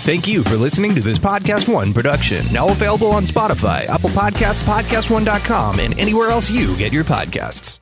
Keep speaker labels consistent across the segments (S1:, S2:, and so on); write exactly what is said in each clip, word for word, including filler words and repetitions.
S1: Thank you for listening to this Podcast One production, now available on Spotify, Apple Podcasts, podcast one dot com, and anywhere else you get your podcasts.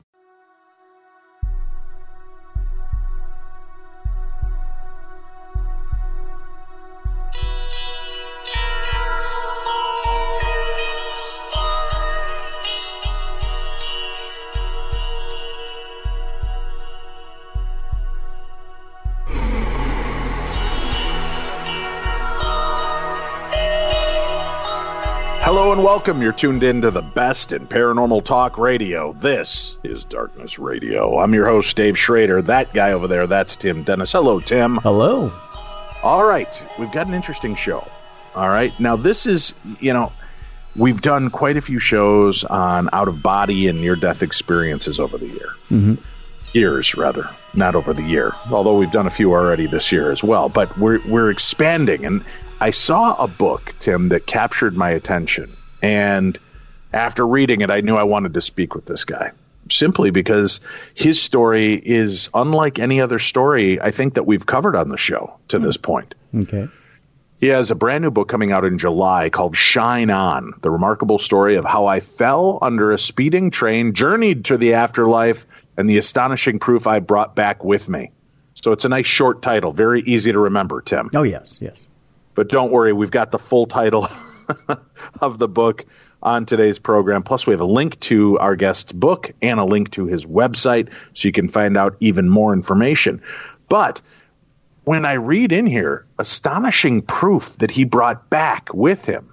S2: Hello and welcome. You're tuned in to the best in paranormal talk radio. This is Darkness Radio. I'm your host, Dave Schrader. That guy over there, that's Tim Dennis. Hello, Tim.
S3: Hello.
S2: All right. We've got an interesting show. All right. Now, this is, you know, we've done quite a few shows on out-of-body and near-death experiences over the year.
S3: Mm-hmm.
S2: Years, rather. Not over the year. Although we've done a few already this year as well. But we're we're expanding. And I saw a book, Tim, that captured my attention. And after reading it, I knew I wanted to speak with this guy. Simply because his story is unlike any other story I think that we've covered on the show to this point.
S3: Okay.
S2: He has a brand new book coming out in July called Shine On, the remarkable story of how I fell under a speeding train, journeyed to the afterlife, and the astonishing proof I brought back with me. So it's a nice short title, very easy to remember, Tim.
S3: Oh, yes, yes.
S2: But don't worry, we've got the full title of the book on today's program. Plus, we have a link to our guest's book and a link to his website so you can find out even more information. But when I read in here, astonishing proof that he brought back with him,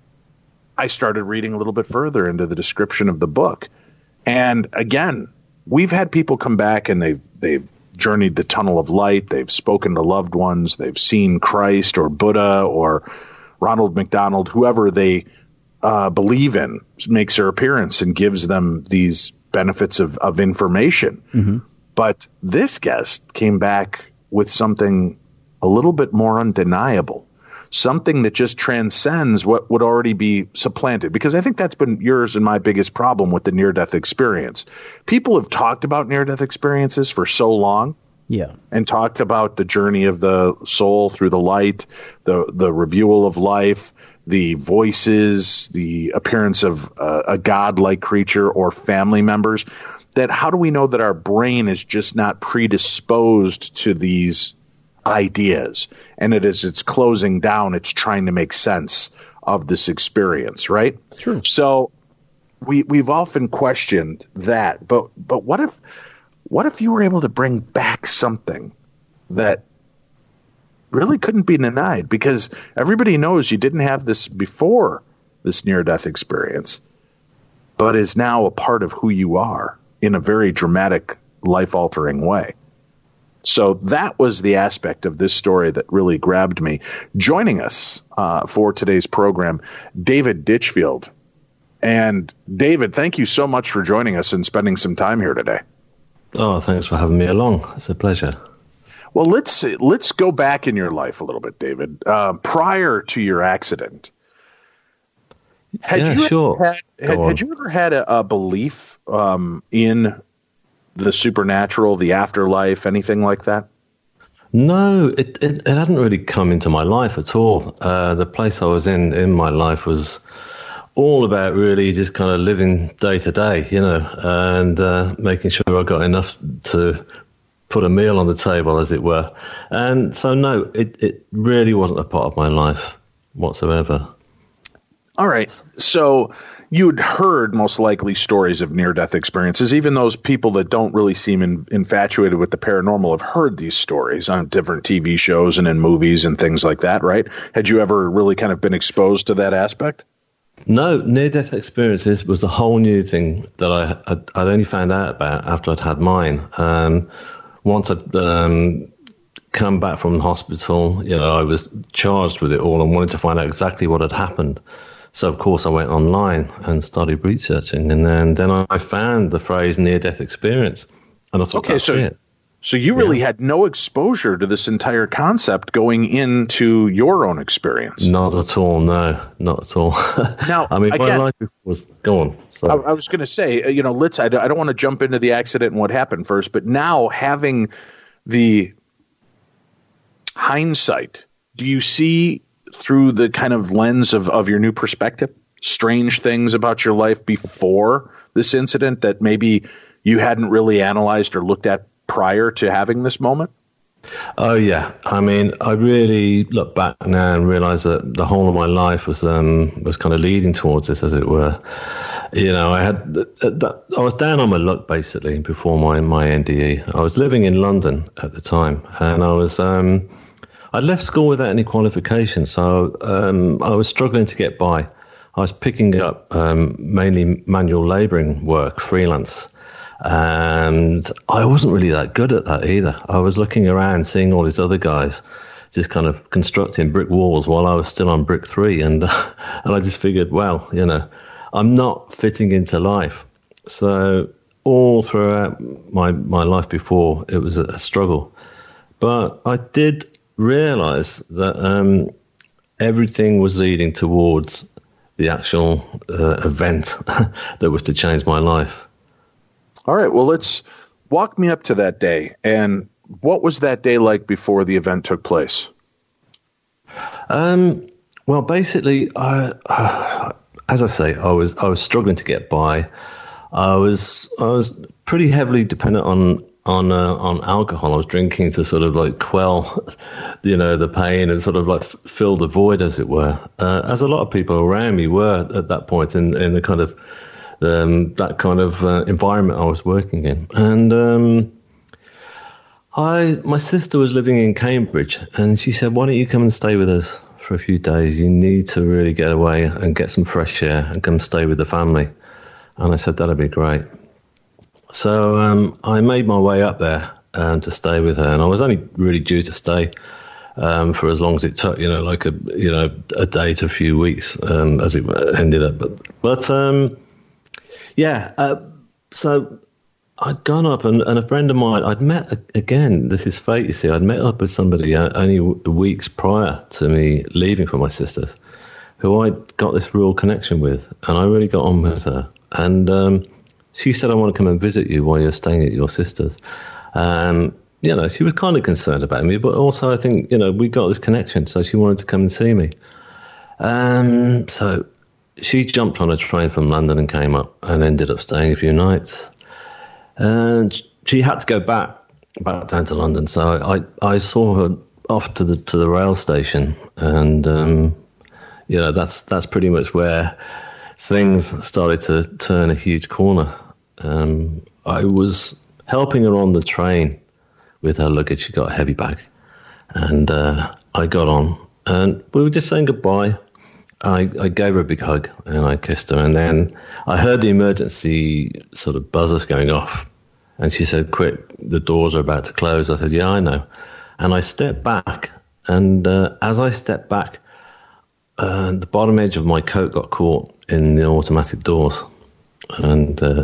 S2: I started reading a little bit further into the description of the book. And again, we've had people come back and they've they've journeyed the tunnel of light. They've spoken to loved ones. They've seen Christ or Buddha or Ronald McDonald, whoever they uh, believe in, makes their appearance and gives them these benefits of, of information.
S3: Mm-hmm.
S2: But this guest came back with something a little bit more undeniable, something that just transcends what would already be supplanted. Because I think that's been yours and my biggest problem with the near-death experience. People have talked about near-death experiences for so long.
S3: Yeah.
S2: And talked about the journey of the soul through the light, the the reviewal of life, the voices, the appearance of uh, a godlike creature or family members. That how do we know that our brain is just not predisposed to these ideas? And it is it's closing down, it's trying to make sense of this experience, right?
S3: True.
S2: So we we've often questioned that, but but what if what if you were able to bring back something that really couldn't be denied? Because everybody knows you didn't have this before this near-death experience, but is now a part of who you are in a very dramatic, life-altering way. So that was the aspect of this story that really grabbed me. Joining us uh, for today's program, David Ditchfield. And David, thank you so much for joining us and spending some time here today.
S4: Oh, thanks for having me along. It's a pleasure.
S2: Well, let's let's go back in your life a little bit, David. Uh, prior to your accident, had
S4: yeah,
S2: you
S4: sure.
S2: had, had, had you ever had a, a belief um, in the supernatural, the afterlife, anything like that?
S4: No, it, it, it hadn't really come into my life at all. Uh, the place I was in in my life was all about really just kind of living day to day, you know, and uh, making sure I got enough to put a meal on the table, as it were. And so, no, it, it really wasn't a part of my life whatsoever.
S2: All right. So you'd heard most likely stories of near-death experiences. Even those people that don't really seem in, infatuated with the paranormal have heard these stories on different T V shows and in movies and things like that, right? Had you ever really kind of been exposed to that aspect?
S4: No, near-death experiences was a whole new thing that I, I'd, I'd only found out about after I'd had mine. Um, once I'd um, come back from the hospital, you know, I was charged with it all and wanted to find out exactly what had happened. So, of course, I went online and started researching, and then, then I found the phrase near-death experience, and I thought,
S2: okay,
S4: that's
S2: so,
S4: it.
S2: So you really
S4: yeah.
S2: had no exposure to this entire concept going into your own experience?
S4: Not at all, no, not at all.
S2: Now,
S4: I mean, my
S2: again,
S4: life was, go on.
S2: I, I was going to say, you know, let's, I don't, I don't want to jump into the accident and what happened first, but now having the hindsight do you see through the kind of lens of, of your new perspective strange things about your life before this incident that maybe you hadn't really analyzed or looked at prior to having this moment?
S4: Oh, yeah. I mean, I really look back now and realize that the whole of my life was um, was kind of leading towards this, as it were. You know, I had I was down on my luck, basically, before my, my N D E. I was living in London at the time, and I was um, I'd left school without any qualifications, so um, I was struggling to get by. I was picking up um, mainly manual labouring work, freelance. And I wasn't really that good at that either. I was looking around, seeing all these other guys just kind of constructing brick walls while I was still on brick three. And, uh, and I just figured, well, you know, I'm not fitting into life. So all throughout my, my life before, it was a, a struggle. But I did realize that um, everything was leading towards the actual uh, event that was to change my life.
S2: All right, well, let's walk me up to that day. And what was that day like before the event took place?
S4: Um, well, basically, I, uh, as I say, I was I was struggling to get by. I was I was pretty heavily dependent on on uh, on alcohol. I was drinking to sort of like quell, you know, the pain and sort of like f- fill the void, as it were. Uh, as a lot of people around me were at that point in in the kind of Um, that kind of uh, environment I was working in. And um, I, my sister was living in Cambridge, and she said, why don't you come and stay with us for a few days? You need to really get away and get some fresh air and come stay with the family. And I said, that'd be great. So um, I made my way up there um, to stay with her, and I was only really due to stay um, for as long as it took, you know, like a, you know, a day to a few weeks um, as it ended up. But, but um, Yeah, uh, so I'd gone up, and, and a friend of mine, I'd met, again, this is fate, you see, I'd met up with somebody only weeks prior to me leaving for my sister's, who I got this real connection with, and I really got on with her. And um, she said, I want to come and visit you while you're staying at your sister's. Um, you know, she was kind of concerned about me, but also I think, you know, we got this connection, so she wanted to come and see me. Um, so... She jumped on a train from London and came up and ended up staying a few nights. And she had to go back back down to London. So I, I saw her off to the to the rail station, and um, you know that's that's pretty much where things started to turn a huge corner. Um, I was helping her on the train with her luggage. She got a heavy bag, and uh, I got on, and we were just saying goodbye. I, I gave her a big hug and I kissed her, and then I heard the emergency sort of buzzers going off, and she said, quick, the doors are about to close. I said, yeah, I know. And I stepped back, and uh, as I stepped back, uh, the bottom edge of my coat got caught in the automatic doors, and uh,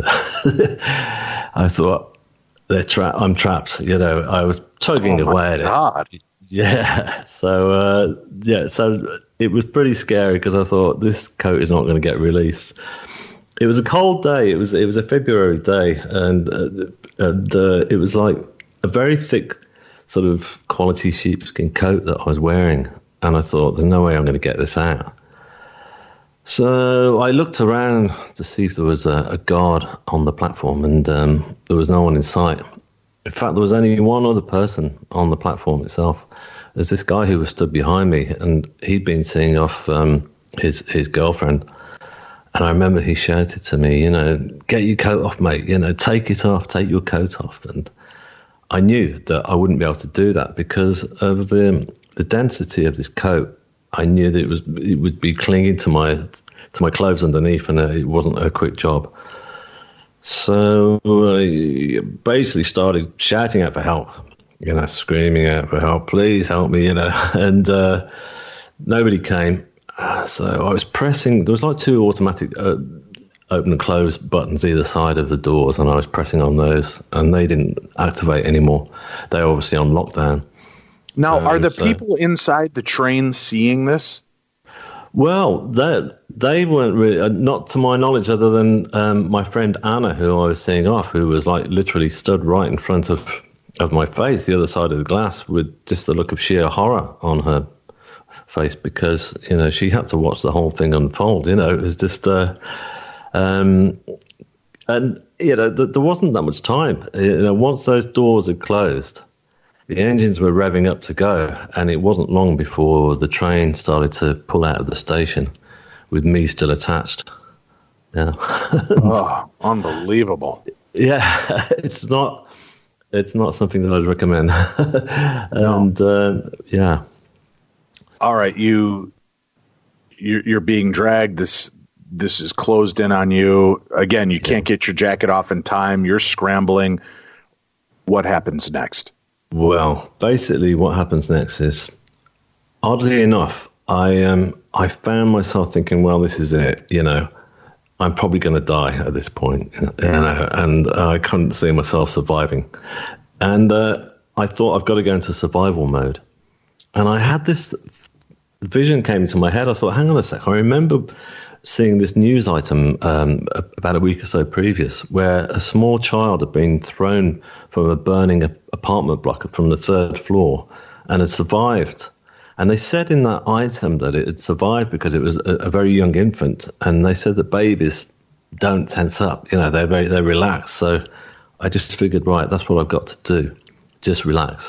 S4: I thought, they're tra- I'm trapped. You know, I was tugging
S2: oh
S4: away at
S2: God.
S4: it. Yeah. So, uh, yeah, so it was pretty scary because I thought this coat is not going to get released. It was a cold day. It was it was a February day, and, uh, and uh, it was like a very thick sort of quality sheepskin coat that I was wearing, and I thought, there's no way I'm going to get this out. So I looked around to see if there was a, a guard on the platform, and um, there was no one in sight. In fact, there was only one other person on the platform itself. There's this guy who was stood behind me, and he'd been seeing off um, his his girlfriend. And I remember he shouted to me, you know, get your coat off, mate. You know, take it off, take your coat off. And I knew that I wouldn't be able to do that because of the the density of this coat. I knew that it was it would be clinging to my to my clothes underneath, and it wasn't a quick job. So I basically started shouting out for help, you know, screaming out for help, please help me, you know, and uh, nobody came. So I was pressing, there was like two automatic uh, open and close buttons either side of the doors, and I was pressing on those, and they didn't activate anymore. They were obviously on lockdown.
S2: Now,
S4: um,
S2: are the
S4: so,
S2: people inside the train seeing this?
S4: Well, they, they weren't really, uh, not to my knowledge, other than um, my friend Anna, who I was seeing off, who was like literally stood right in front of, of my face, the other side of the glass, with just the look of sheer horror on her face because, you know, she had to watch the whole thing unfold. You know, it was just, uh, um, and, you know, th- there wasn't that much time. You know, once those doors had closed, the engines were revving up to go, and it wasn't long before the train started to pull out of the station with me still attached. Yeah.
S2: Oh, unbelievable.
S4: Yeah, it's not it's not something that I'd recommend. And no. uh, yeah.
S2: All right, you you're, you're being dragged. This this is closed in on you. Again, you can't get your jacket off in time. You're scrambling. What happens next?
S4: Well, basically what happens next is, oddly enough, I um I found myself thinking, well, this is it, you know. I'm probably going to die at this point, you know, and I couldn't see myself surviving. And uh, I thought, I've got to go into survival mode. And I had this vision came into my head. I thought, hang on a sec. I remember seeing this news item um, about a week or so previous where a small child had been thrown from a burning apartment block from the third floor and had survived. And they said in that item that it had survived because it was a, a very young infant. And they said that babies don't tense up. You know, they're very, they're relaxed. So I just figured, right, that's what I've got to do. Just relax.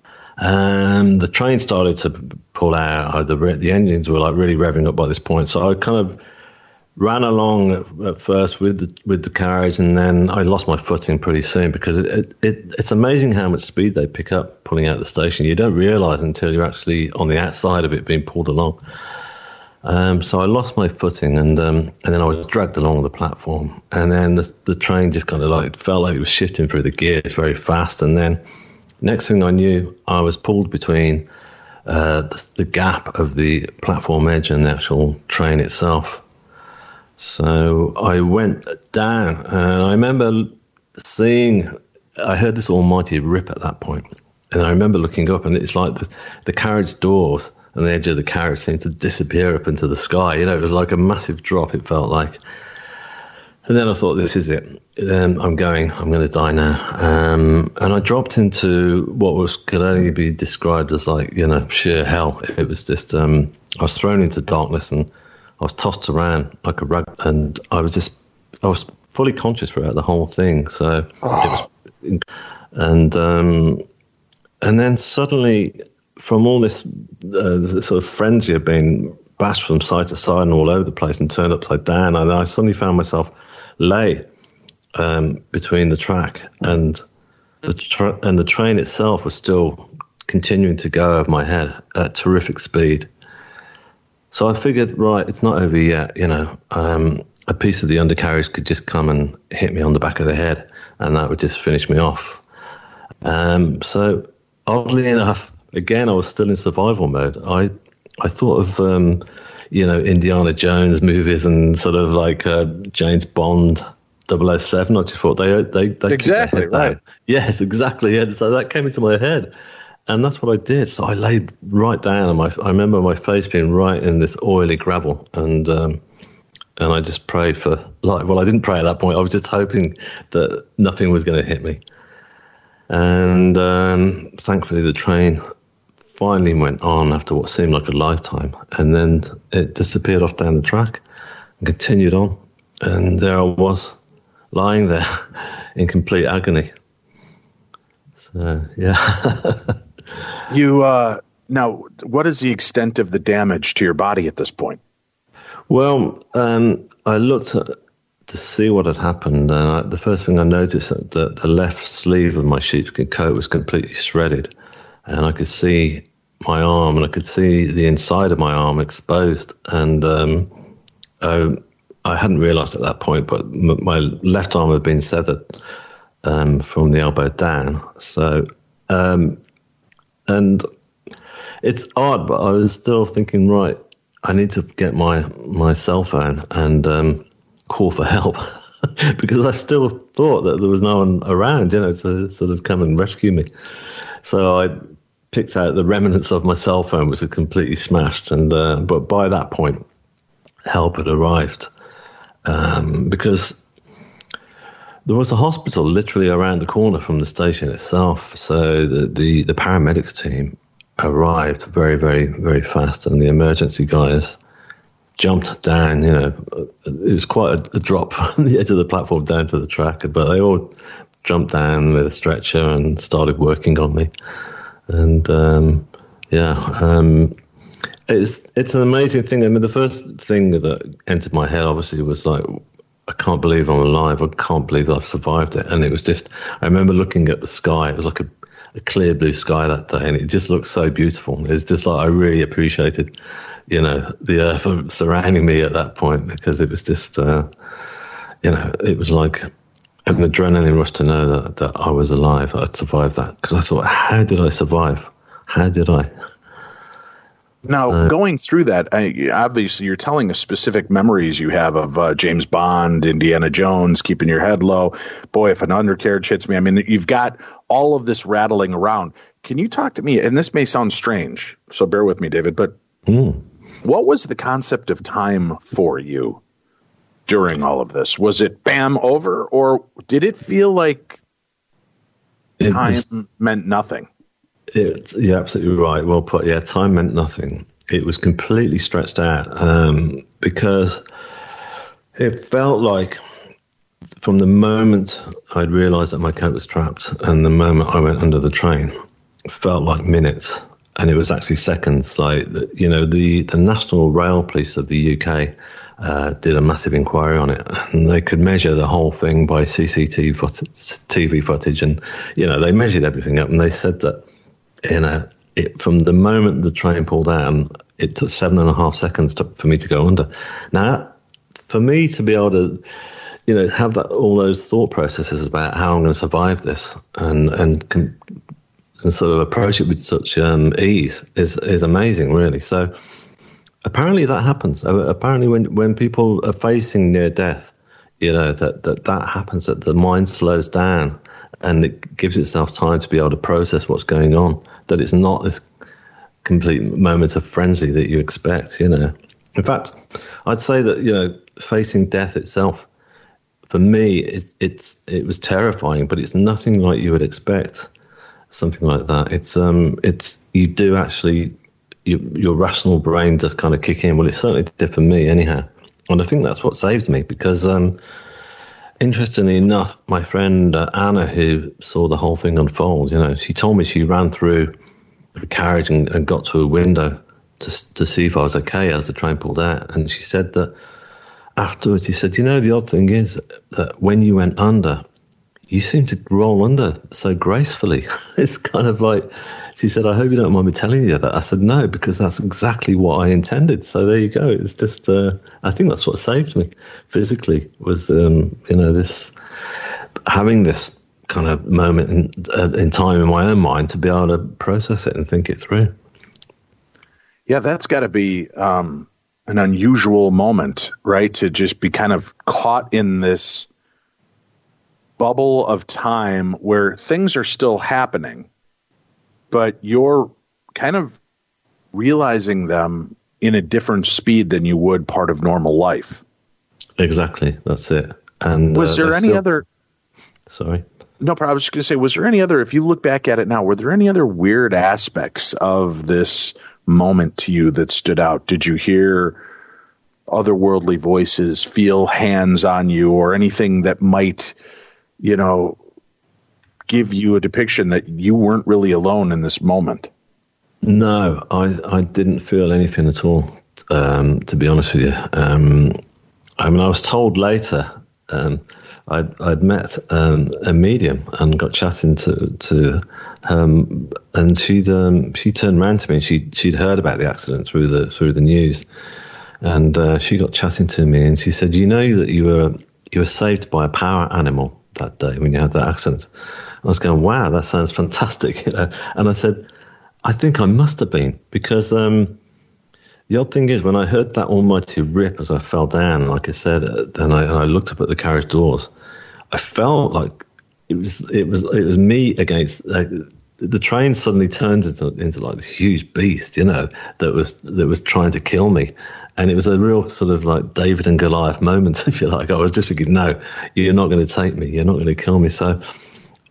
S4: And the train started to pull out. The, the engines were like really revving up by this point. So I kind of ran along at, at first with the, with the carriage, and then I lost my footing pretty soon because it, it, it, it's amazing how much speed they pick up pulling out the station. You don't realise until you're actually on the outside of it being pulled along. Um, so I lost my footing, and um, and then I was dragged along the platform, and then the, the train just kind of like felt like it was shifting through the gears very fast, and then next thing I knew, I was pulled between uh, the, the gap of the platform edge and the actual train itself. So I went down, and I remember seeing, I heard this almighty rip at that point, and I remember looking up, and it's like the, the carriage doors and the edge of the carriage seemed to disappear up into the sky. You know, it was like a massive drop, it felt like. And then I thought, this is it. Um, I'm going, I'm going to die now. Um, and I dropped into what was could only be described as like, you know, sheer hell. It was just, um, I was thrown into darkness, and I was tossed around like a rug, and I was just, I was fully conscious throughout the whole thing. So oh. it was, and um, and then suddenly, from all this uh, sort of frenzy of being bashed from side to side and all over the place and turned upside down, and I suddenly found myself lay um, between the track and the tra- and the train itself was still continuing to go over my head at terrific speed. So I figured, right, it's not over yet, you know. Um, a piece of the undercarriage could just come and hit me on the back of the head, and that would just finish me off. Um, so oddly enough, again, I was still in survival mode. I I thought of, um, you know, Indiana Jones movies and sort of like uh, James Bond, double oh seven. I just thought they they they
S2: exactly right.
S4: Yes, exactly. Yeah. So that came into my head. And that's what I did. So I laid right down, and my, I remember my face being right in this oily gravel, and um, and I just prayed for life. Well, I didn't pray at that point. I was just hoping that nothing was going to hit me. And um, thankfully, the train finally went on after what seemed like a lifetime, and then it disappeared off down the track and continued on. And there I was, lying there in complete agony. So, yeah.
S2: You uh, now, what is the extent of the damage to your body at this point?
S4: Well, um, I looked at, to see what had happened, and I, the first thing I noticed that the, the left sleeve of my sheepskin coat was completely shredded, and I could see my arm, and I could see the inside of my arm exposed, and um, I, I hadn't realised at that point, but m- my left arm had been severed um, from the elbow down. So. Um, And it's odd, but I was still thinking, right, I need to get my, my cell phone and um, call for help because I still thought that there was no one around, you know, to sort of come and rescue me. So I picked out the remnants of my cell phone, which had completely smashed. And uh, but by that point, help had arrived um, because there was a hospital literally around the corner from the station itself. So the, the, the paramedics team arrived very, very, very fast, and the emergency guys jumped down. You know, it was quite a, a drop from the edge of the platform down to the track, but they all jumped down with a stretcher and started working on me. And um, yeah, um, it's it's an amazing thing. I mean, the first thing that entered my head, obviously, was like, I can't believe I'm alive. I can't believe I've survived it. And it was just, I remember looking at the sky. It was like a, a clear blue sky that day, and it just looked so beautiful. It's just like I really appreciated, you know, the earth surrounding me at that point, because it was just, uh, you know, it was like an adrenaline rush to know that, that I was alive. I'd survived that, because I thought, how did I survive? How did I?
S2: Now, uh, going through that, I, obviously you're telling us specific memories you have of uh, James Bond, Indiana Jones, keeping your head low. Boy, if an undercarriage hits me, I mean, you've got all of this rattling around. Can you talk to me? And this may sound strange, so bear with me, David, but mm. what was the concept of time for you during all of this? Was it bam, over, or did it feel like time was, meant nothing?
S4: It, you're absolutely right. Well put. Yeah, time meant nothing. It was completely stretched out um, because it felt like from the moment I'd realised that my coat was trapped and the moment I went under the train, it felt like minutes, and it was actually seconds. Like, you know, the, the National Rail Police of the U K uh, did a massive inquiry on it, and they could measure the whole thing by C C T V footage, and, you know, they measured everything up, and they said that, you know, it, from the moment the train pulled down, it took seven and a half seconds to, for me to go under. Now, for me to be able to, you know, have that, all those thought processes about how I'm going to survive this, and and, com- and sort of approach it with such um, ease is is amazing, really. So apparently that happens. Apparently, when when people are facing near death, you know, that that, that happens. That the mind slows down and it gives itself time to be able to process what's going on. That it's not this complete moment of frenzy that you expect, you know. In fact, I'd say that, you know, facing death itself, for me, it, it's it was terrifying, but it's nothing like you would expect. Something like that. It's um, it's you do actually, you, your rational brain does kind of kick in. Well, it certainly did for me, anyhow. And I think that's what saved me, because um, interestingly enough, my friend uh, Anna, who saw the whole thing unfold, you know, she told me she ran through the carriage and, and got to a window to to see if I was okay as the train pulled out. And she said that afterwards, she said, you know, the odd thing is that when you went under, you seem to roll under so gracefully. It's kind of like, she said, I hope you don't mind me telling you that. I said, no, because that's exactly what I intended. So there you go. It's just, uh, I think that's what saved me physically, was, um, you know, this, having this kind of moment in, uh, in time in my own mind to be able to process it and think it through.
S2: Yeah, that's got to be um, an unusual moment, right? To just be kind of caught in this bubble of time where things are still happening, but you're kind of realizing them in a different speed than you would part of normal life.
S4: Exactly. That's it. And
S2: was
S4: uh,
S2: there any
S4: still...
S2: other,
S4: sorry.
S2: No, but I was just going to say, was there any other, if you look back at it now, were there any other weird aspects of this moment to you that stood out? Did you hear otherworldly voices, feel hands on you, or anything that might, you know, give you a depiction that you weren't really alone in this moment?
S4: No, I, I didn't feel anything at all, um, to be honest with you. Um, I mean, I was told later, um, I'd, I'd met um, a medium and got chatting to to um, and she'd um, she turned around to me and she she'd heard about the accident through the through the news, and uh, she got chatting to me and she said, "You know that you were you were saved by a power animal that day when you had that accident." I was going, "Wow, that sounds fantastic," you know. And I said, "I think I must have been, because um, the odd thing is, when I heard that almighty rip as I fell down, like I said, uh, and I, and I looked up at the carriage doors, I felt like it was it was it was me against uh, the train. Suddenly turned into into like this huge beast, you know, that was that was trying to kill me, and it was a real sort of like David and Goliath moment, if you like. I was just thinking, no, you're not going to take me, you're not going to kill me. So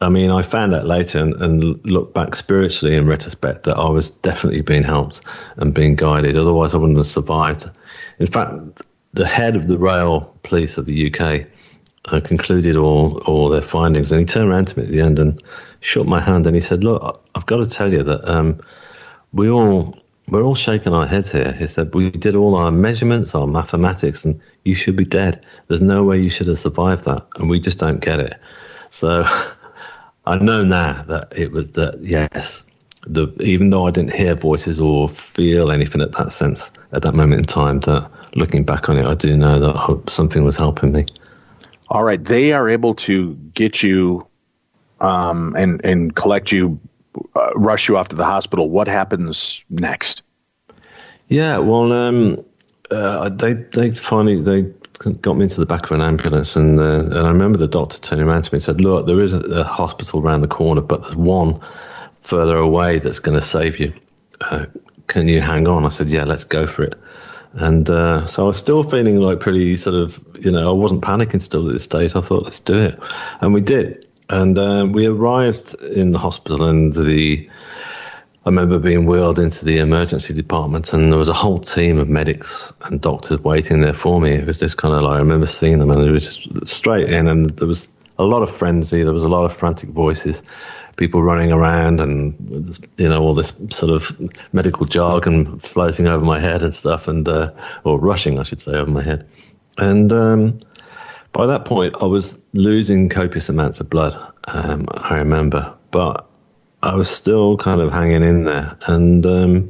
S4: I mean, I found out later and, and looked back spiritually in retrospect that I was definitely being helped and being guided. Otherwise, I wouldn't have survived. In fact, the head of the rail police of the U K uh, concluded all, all their findings, and he turned around to me at the end and shook my hand, and he said, look, I've got to tell you that um, we all, we're all shaking our heads here. He said, we did all our measurements, our mathematics, and you should be dead. There's no way you should have survived that, and we just don't get it. So I know now that it was that, yes, the, even though I didn't hear voices or feel anything at that sense, at that moment in time, that looking back on it, I do know that something was helping me.
S2: All right. They are able to get you um, and, and collect you, uh, rush you off to the hospital. What happens next?
S4: Yeah, well, um, uh, they they finally, they got me into the back of an ambulance, and, uh, and I remember the doctor turning around to me and said, look, there is a, a hospital around the corner, but there's one further away that's going to save you. Uh, can you hang on? I said, yeah, let's go for it. And uh, so I was still feeling like pretty sort of, you know, I wasn't panicking still at this stage. I thought, let's do it. And we did. And uh, we arrived in the hospital, and the I remember being wheeled into the emergency department, and there was a whole team of medics and doctors waiting there for me. It was just kind of like, I remember seeing them, and it was just straight in, and there was a lot of frenzy. There was a lot of frantic voices, people running around, and, you know, all this sort of medical jargon floating over my head and stuff, and uh, or rushing, I should say, over my head. And um, by that point, I was losing copious amounts of blood, um, I remember, but I was still kind of hanging in there. And um,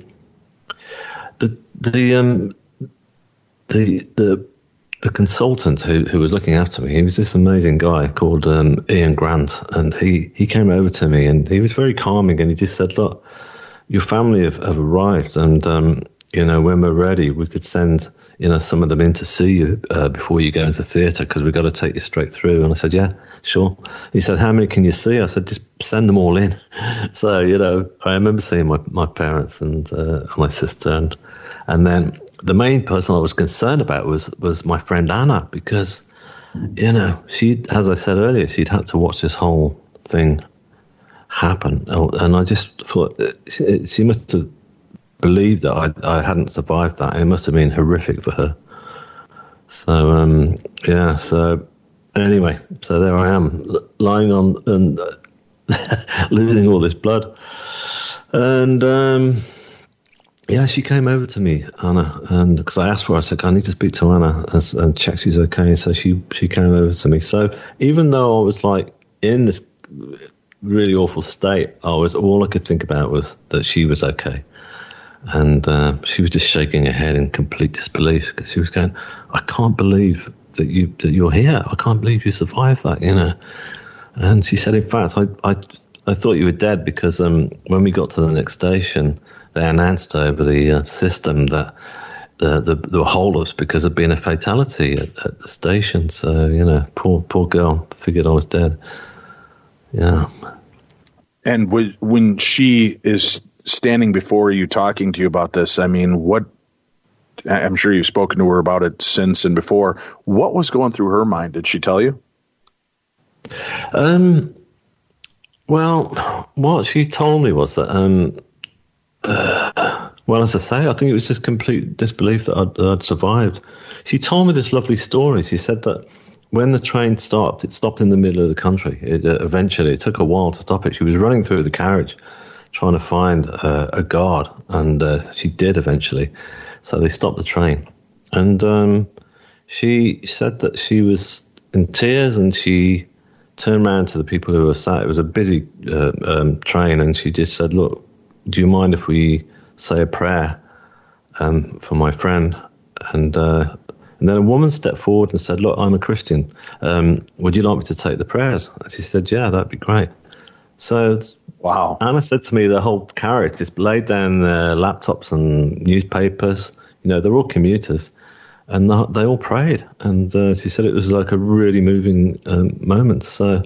S4: the the um, the the the consultant who, who was looking after me, he was this amazing guy called um, Ian Grant, and he, he came over to me, and he was very calming, and he just said, look, your family have, have arrived, and um, you know, when we're ready, we could send, you know, some of them in to see you uh, before you go into theatre, because we've got to take you straight through. And I said, yeah, sure. He said, how many can you see? I said, just send them all in. So, you know, I remember seeing my, my parents and uh, my sister, and and then the main person I was concerned about was, was my friend Anna, because, you know, she, as I said earlier, she'd had to watch this whole thing happen. And I just thought she, she must have believed that I, I hadn't survived that, and it must have been horrific for her. So, um, yeah, so anyway, so there I am, lying on and uh, losing all this blood. And, um, yeah, she came over to me, Anna, and because I asked for her, I said, I need to speak to Anna and, and check she's okay. And so she, she came over to me. So even though I was like in this really awful state, I was, all I could think about was that she was okay. And uh, she was just shaking her head in complete disbelief, because she was going, I can't believe that, you, that you're here. I can't believe you survived that, you know. And she said, in fact, I I, I thought you were dead, because um, when we got to the next station, they announced over the uh, system that uh, the, the hold-ups because of being a fatality at, at the station. So, you know, poor poor girl figured I was dead. Yeah.
S2: And w- when she is standing before you talking to you about this, I mean, what, I'm sure you've spoken to her about it since and before. What was going through her mind? Did she tell you?
S4: Um, well, what she told me was that, um, uh, well, as I say, I think it was just complete disbelief that I'd, that I'd survived. She told me this lovely story. She said that when the train stopped, it stopped in the middle of the country. It, uh, eventually, it took a while to stop it. She was running through the carriage trying to find uh, a guard, and uh, she did eventually. So they stopped the train. And um, she said that she was in tears, and she turned around to the people who were sat. It was a busy uh, um, train, and she just said, look, do you mind if we say a prayer um, for my friend? And uh, and then a woman stepped forward and said, look, I'm a Christian. Um, would you like me to take the prayers? And she said, yeah, that'd be great. So
S2: wow.
S4: Anna said to me, the whole carriage just laid down their laptops and newspapers. You know, they're all commuters. And they all prayed. And uh, she said it was like a really moving um, moment. So,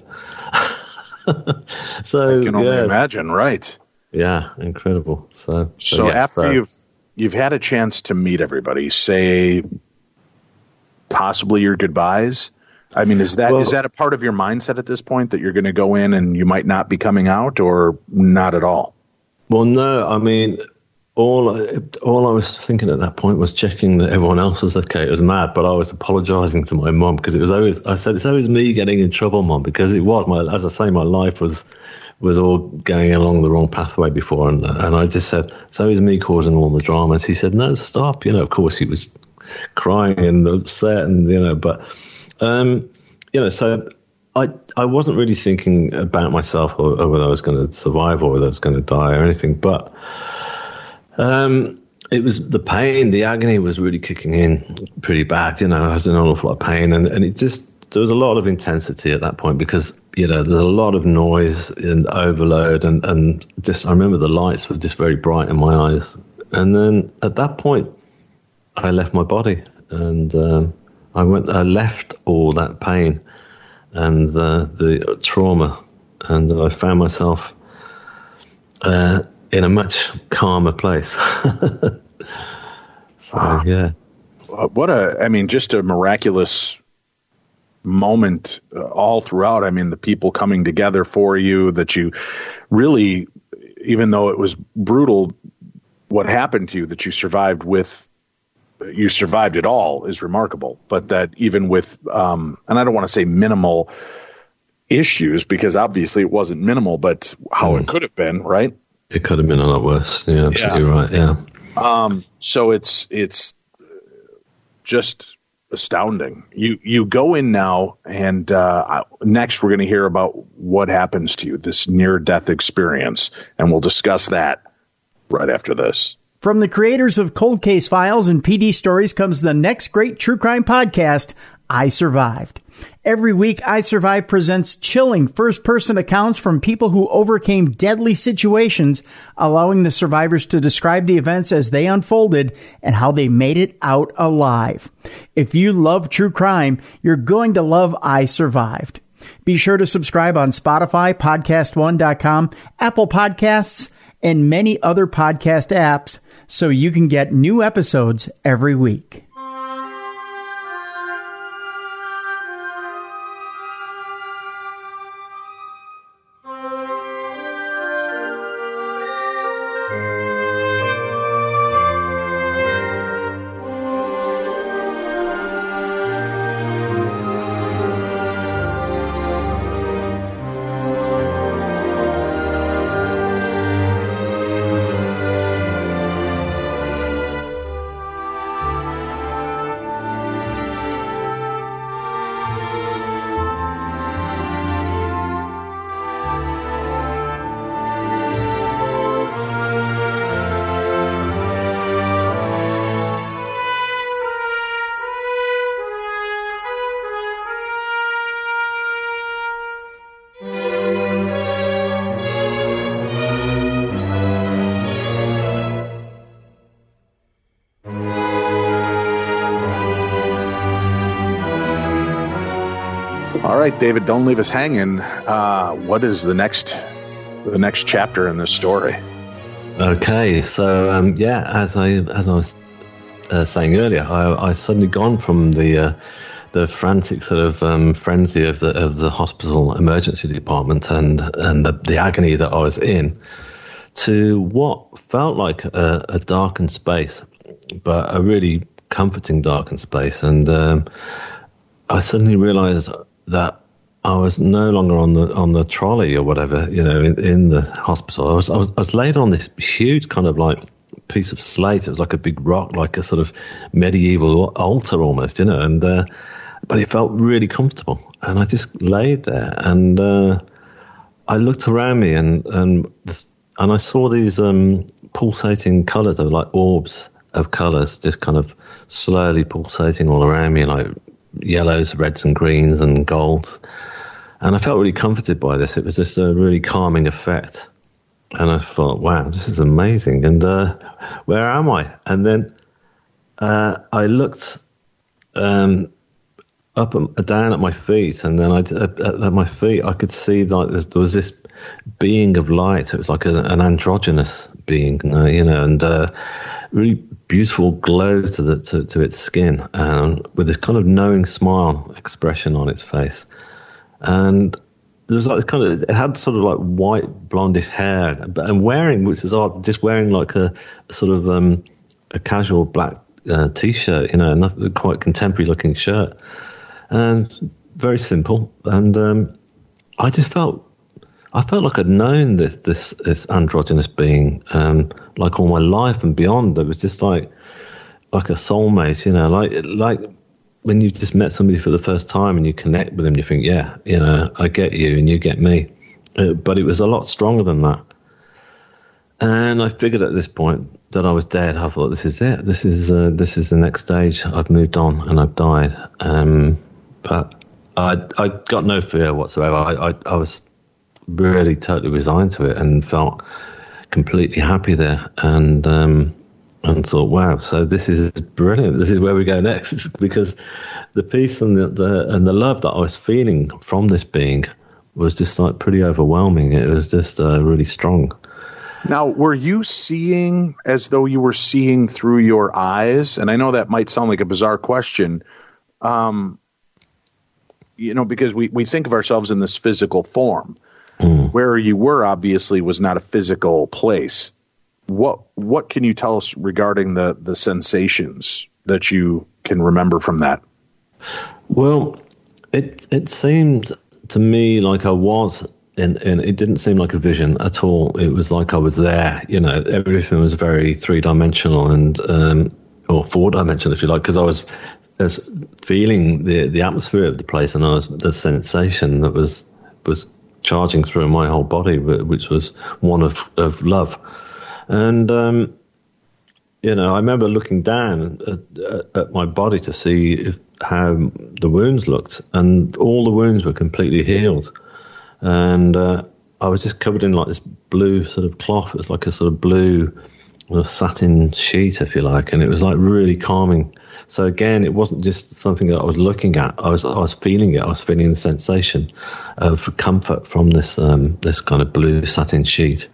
S4: so
S2: I can only
S4: yeah,
S2: imagine, right?
S4: Yeah, incredible. So,
S2: so,
S4: so yeah,
S2: after
S4: so.
S2: you've you've had a chance to meet everybody, say possibly your goodbyes, I mean, is that
S4: Well,
S2: is that a part of your mindset at this point, that you're going to go in and you might not be coming out, or not at all?
S4: Well, no, I mean, all I, all I was thinking at that point was checking that everyone else was okay. It was mad, but I was apologising to my mum because it was always, I said, it's always me getting in trouble, Mum, because it was, my, as I say, my life was was all going along the wrong pathway before, and and I just said, it's always me causing all the drama. And she said, no, stop. You know, of course, he was crying and upset, and, you know, but, um, you know, so I I wasn't really thinking about myself or, or whether I was going to survive or whether I was going to die or anything, but um, it was the pain, the agony was really kicking in pretty bad. You know, I was in an awful lot of pain, and, and it just, there was a lot of intensity at that point because, you know, there's a lot of noise and overload, and, and just, I remember the lights were just very bright in my eyes. And then at that point, I left my body, and um, I went, I left all that pain and uh, the trauma, and I found myself uh, in a much calmer place. So,
S2: Wow.
S4: yeah.
S2: What a, I mean, just a miraculous moment uh, all throughout. I mean, the people coming together for you, that you really, even though it was brutal, what happened to you, that you survived with, you survived it all is remarkable. But that even with, um, and I don't want to say minimal issues, because obviously it wasn't minimal, but how
S4: Mm.
S2: it could have been, right?
S4: It could have been a lot worse. Yeah, absolutely
S2: Yeah.
S4: right. Yeah.
S2: Um, so it's it's just astounding. You you go in now, and uh, next we're going to hear about what happens to you, this near-death experience, and we'll discuss that right after this.
S3: From the creators of Cold Case Files and P D Stories comes the next great true crime podcast, I Survived. Every week, I Survived presents chilling first-person accounts from people who overcame deadly situations, allowing the survivors to describe the events as they unfolded and how they made it out alive. If you love true crime, you're going to love I Survived. Be sure to subscribe on Spotify, podcast one dot com, Apple Podcasts, and many other podcast apps so you can get new episodes every week.
S2: All right, David, don't leave us hanging. Uh, what is the next the next chapter in this story?
S4: Okay, so um, yeah, as I as I was uh, saying earlier, I, I suddenly gone from the uh, the frantic sort of um, frenzy of the of the hospital emergency department and and the, the agony that I was in, to what felt like a, a darkened space, but a really comforting darkened space, and um, I suddenly realised that I was no longer on the on the trolley or whatever, you know, in, in the hospital. I was, I was I was laid on this huge kind of like piece of slate. It was like a big rock, like a sort of medieval altar almost, you know. And uh, but it felt really comfortable, and I just laid there, and uh, I looked around me, and and and I saw these um, pulsating colours, they were like orbs of colours, just kind of slowly pulsating all around me, like yellows, reds and greens and golds. And I felt really comforted by this. It was just a really calming effect. And I thought, wow, this is amazing. And uh, where am I? And then uh, I looked um, up and down at my feet, and then I, at, at my feet I could see like there was this being of light. It was like a, an androgynous being, you know, and uh, really beautiful glow to the to, to its skin, and with this kind of knowing smile expression on its face. And there was like this kind of, it had sort of like white blondish hair, and wearing, which is odd, just wearing like a, a sort of um, a casual black uh, t-shirt, you know, a quite contemporary looking shirt, and very simple. And um, I just felt, I felt like I'd known this this, this androgynous being um, like all my life and beyond. It was just like like a soulmate, you know, like like. when you've just met somebody for the first time and you connect with them, you think, yeah, you know, I get you and you get me. Uh, but it was a lot stronger than that. And I figured at this point that I was dead. I thought, this is it. This is uh, this is the next stage. I've moved on and I've died. Um, but I I got no fear whatsoever. I, I, I was really totally resigned to it and felt completely happy there. And um And thought, wow, so this is brilliant. This is where we go next, because the peace and the, the and the love that I was feeling from this being was just like pretty overwhelming. It was just uh, really strong.
S2: Now, were you seeing as though you were seeing through your eyes? And I know that might sound like a bizarre question, um, you know, because we, we think of ourselves in this physical form. Mm. Where you were obviously was not a physical place. What what can you tell us regarding the, the sensations that you can remember from that?
S4: Well, it it seemed to me like I was in, in it didn't seem like a vision at all. It was like I was there. You know, everything was very three dimensional and um, or four dimensional, if you like, because I was, I was feeling the the atmosphere of the place, and I was the sensation that was was charging through my whole body, which was one of, of love. And, um, you know, I remember looking down at, at, at my body to see if, how the wounds looked, and all the wounds were completely healed. And uh, I was just covered in like this blue sort of cloth. It was like a sort of blue sort of satin sheet, if you like, and it was like really calming. So again, it wasn't just something that I was looking at. I was I was feeling it. I was feeling the sensation of comfort from this um, this kind of blue satin sheet.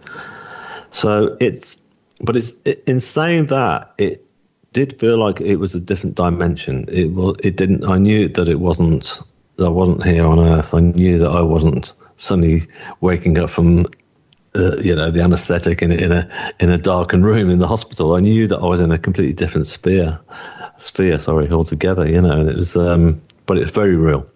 S4: So it's, but it's it, in saying that, it did feel like it was a different dimension. It was, it didn't. I knew that it wasn't. I wasn't here on Earth. I knew that I wasn't suddenly waking up from, uh, you know, the anaesthetic in, in a in a darkened room in the hospital. I knew that I was in a completely different sphere, sphere. Sorry, altogether. You know, and it was, um, but it's very real.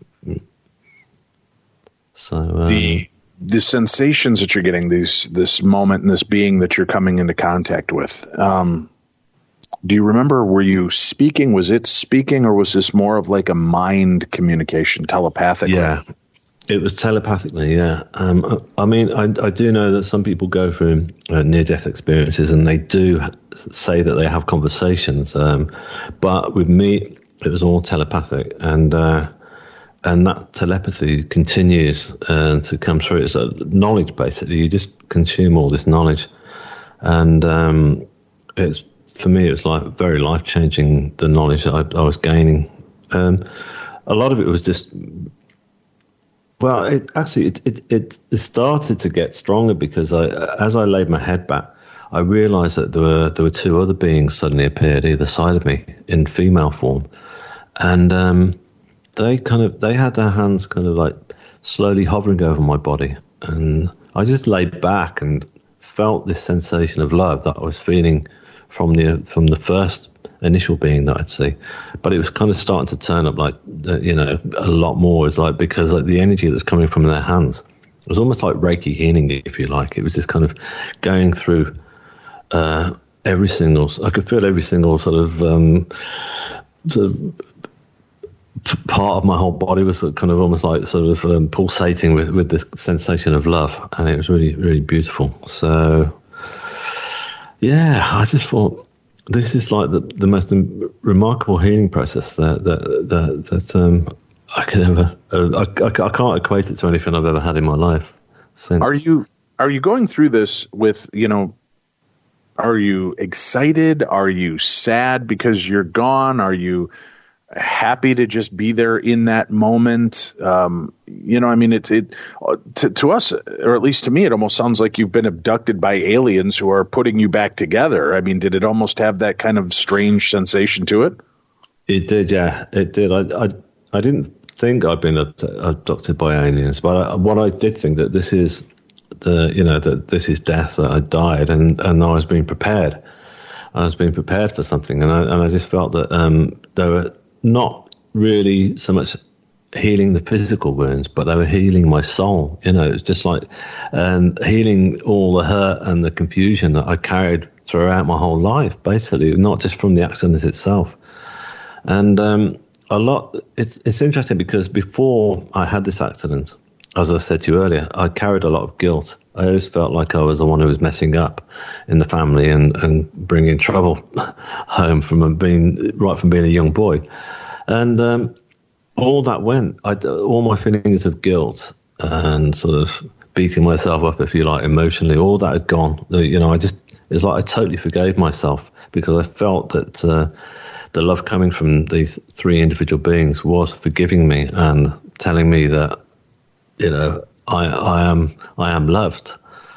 S4: So um,
S2: the. The sensations that you're getting, these this moment and this being that you're coming into contact with, um, do you remember, were you speaking? Was it speaking, or was this more of like a mind communication, telepathically?
S4: Yeah, it was telepathically, yeah. Um, I mean, I, I do know that some people go through uh, near-death experiences and they do say that they have conversations, um, but with me, it was all telepathic, and uh, and that telepathy continues uh, to come through. It's a knowledge, basically. You just consume all this knowledge. And um, it's for me, it was like very life-changing, the knowledge that I, I was gaining. Um, a lot of it was just, well, it, actually, it, it, it, it started to get stronger because I, as I laid my head back, I realized that there were there were two other beings suddenly appeared either side of me in female form. And um they kind of, they had their hands kind of like slowly hovering over my body. And I just laid back and felt this sensation of love that I was feeling from the, from the first initial being that I'd see. But it was kind of starting to turn up like, you know, a lot more. It's like, because like the energy that was coming from their hands, it was almost like Reiki healing, if you like. It was just kind of going through uh, every single, I could feel every single sort of, um, sort of, part of my whole body was kind of almost like sort of um, pulsating with, with this sensation of love, and it was really, really beautiful. So, yeah, I just thought this is like the, the most remarkable healing process that that that, that um, I can ever. Uh, I, I, I can't equate it to anything I've ever had in my life. Since.
S2: Are you are you going through this with, you know? Are you excited? Are you sad because you're gone? Are you happy to just be there in that moment. Um, you know, I mean, it, it to, to us, or at least to me, it almost sounds like you've been abducted by aliens who are putting you back together. I mean, did it almost have that kind of strange sensation to it?
S4: It did, yeah, it did. I, I, I didn't think I'd been abducted by aliens, but I, what I did think that this is the, you know, that this is death, that I died, and, and I was being prepared. I was being prepared for something, and I, and I just felt that um, they were not really so much healing the physical wounds, but they were healing my soul. You know, it was just like um, healing all the hurt and the confusion that I carried throughout my whole life, basically, not just from the accident itself. And um, a lot, it's it's interesting because before I had this accident, as I said to you earlier, I carried a lot of guilt. I always felt like I was the one who was messing up in the family and, and bringing trouble home from being right from being a young boy. And um, all that went, I, all my feelings of guilt and sort of beating myself up, if you like, emotionally, all that had gone. You know, I just, it's like I totally forgave myself because I felt that uh, the love coming from these three individual beings was forgiving me and telling me that, you know, I, I am I am loved.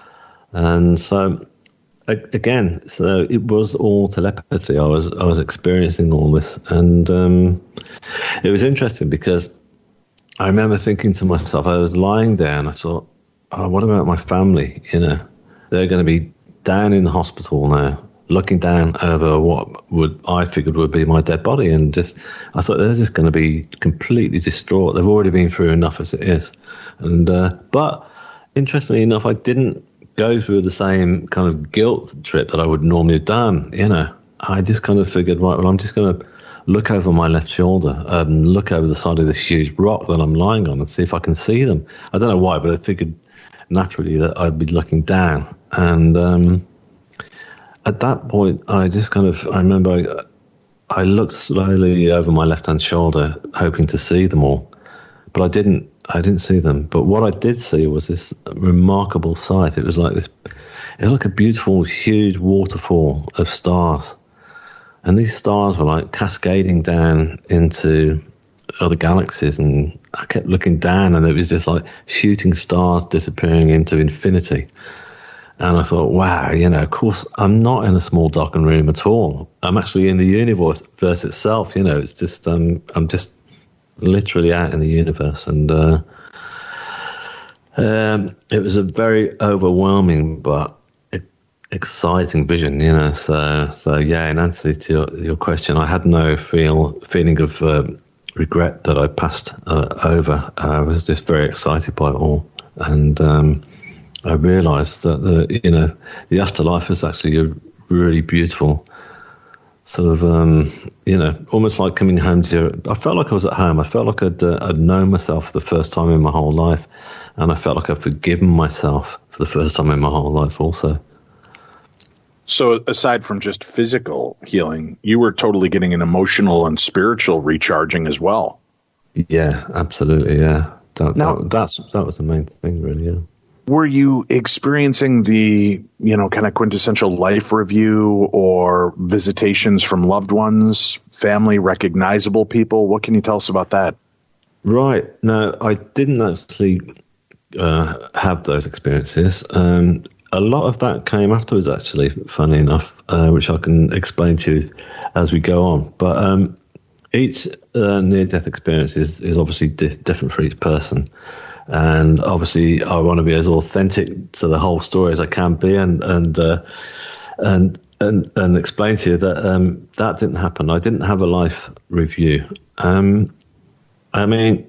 S4: And so again, so it was all telepathy. I was I was experiencing all this, and um, it was interesting because I remember thinking to myself, I was lying there and I thought, oh, what about my family? You know, they're going to be down in the hospital now, looking down over what would I figured would be my dead body, and just I thought they're just going to be completely distraught. They've already been through enough as it is. And uh, but interestingly enough, I didn't go through the same kind of guilt trip that I would normally have done. You know, I just kind of figured, right, well, I'm just going to look over my left shoulder, um, look over the side of this huge rock that I'm lying on, and see if I can see them. I don't know why, but I figured naturally that I'd be looking down. And um, at that point, I just kind of, I remember I, I looked slowly over my left-hand shoulder, hoping to see them all, but I didn't. I didn't see them. But what I did see was this remarkable sight. It was like this, it was like a beautiful, huge waterfall of stars. And these stars were like cascading down into other galaxies. And I kept looking down and it was just like shooting stars disappearing into infinity. And I thought, wow, you know, of course, I'm not in a small darkened room at all. I'm actually in the universe itself. You know, it's just, um, I'm just literally out in the universe. And uh, um, it was a very overwhelming but exciting vision, you know. So, so yeah, in answer to your, your question, I had no feel feeling of uh, regret that I passed uh, over. I was just very excited by it all. And um, I realized that, the, you know, the afterlife is actually a really beautiful sort of, um, you know, almost like coming home to your, I felt like I was at home. I felt like I'd, uh, I'd known myself for the first time in my whole life. And I felt like I'd forgiven myself for the first time in my whole life also.
S2: So aside from just physical healing, you were totally getting an emotional and spiritual recharging as well.
S4: Yeah, absolutely. Yeah. That,
S2: now,
S4: that, that's, that was the main thing, really. Yeah.
S2: Were you experiencing the, you know, kind of quintessential life review or visitations from loved ones, family, recognizable people? What can you tell us about that?
S4: Right. No, I didn't actually uh, have those experiences. Um, a lot of that came afterwards, actually, funny enough, uh, which I can explain to you as we go on. But um, each uh, near-death experience is, is obviously di- different for each person. And obviously, I want to be as authentic to the whole story as I can be, and and uh, and and and explain to you that um, that didn't happen. I didn't have a life review. Um, I mean,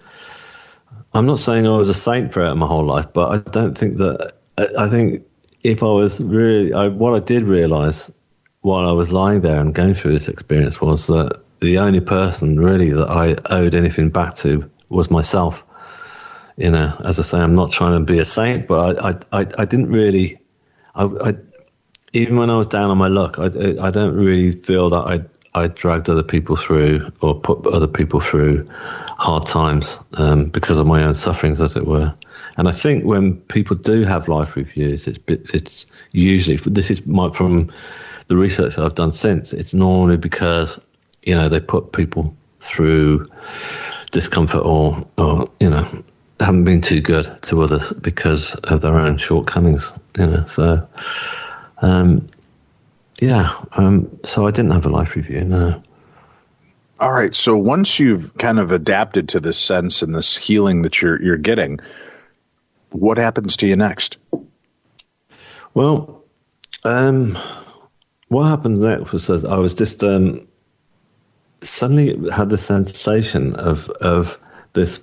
S4: I'm not saying I was a saint throughout my whole life, but I don't think that. I, I think if I was really, I, what I did realize while I was lying there and going through this experience was that the only person really that I owed anything back to was myself. You know, as I say, I'm not trying to be a saint, but I, I, I, I didn't really, I, I, even when I was down on my luck, I, I don't really feel that I, I dragged other people through or put other people through hard times um, because of my own sufferings, as it were. And I think when people do have life reviews, it's it's usually, this is my, from the research that I've done since, it's normally because, you know, they put people through discomfort or, or you know, haven't been too good to others because of their own shortcomings, you know. So, um, yeah, um, so I didn't have a life review, no.
S2: All right. So once you've kind of adapted to this sense and this healing that you're you're getting, what happens to you next?
S4: Well, um, what happened next was that I was just um, suddenly had the sensation of of this.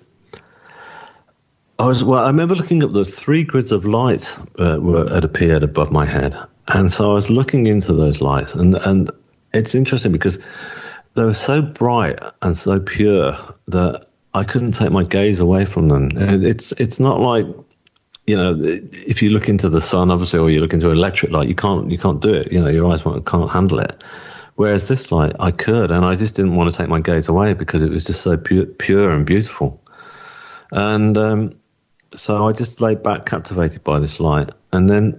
S4: I was well. I remember looking up the three grids of light uh, were had appeared above my head, and so I was looking into those lights, and and it's interesting because they were so bright and so pure that I couldn't take my gaze away from them. And it's it's not like, you know, if you look into the sun, obviously, or you look into electric light, you can't you can't do it. You know, your eyes can't handle it. Whereas this light, I could, and I just didn't want to take my gaze away because it was just so pure, pure and beautiful. And um, so I just lay back, captivated by this light. And then,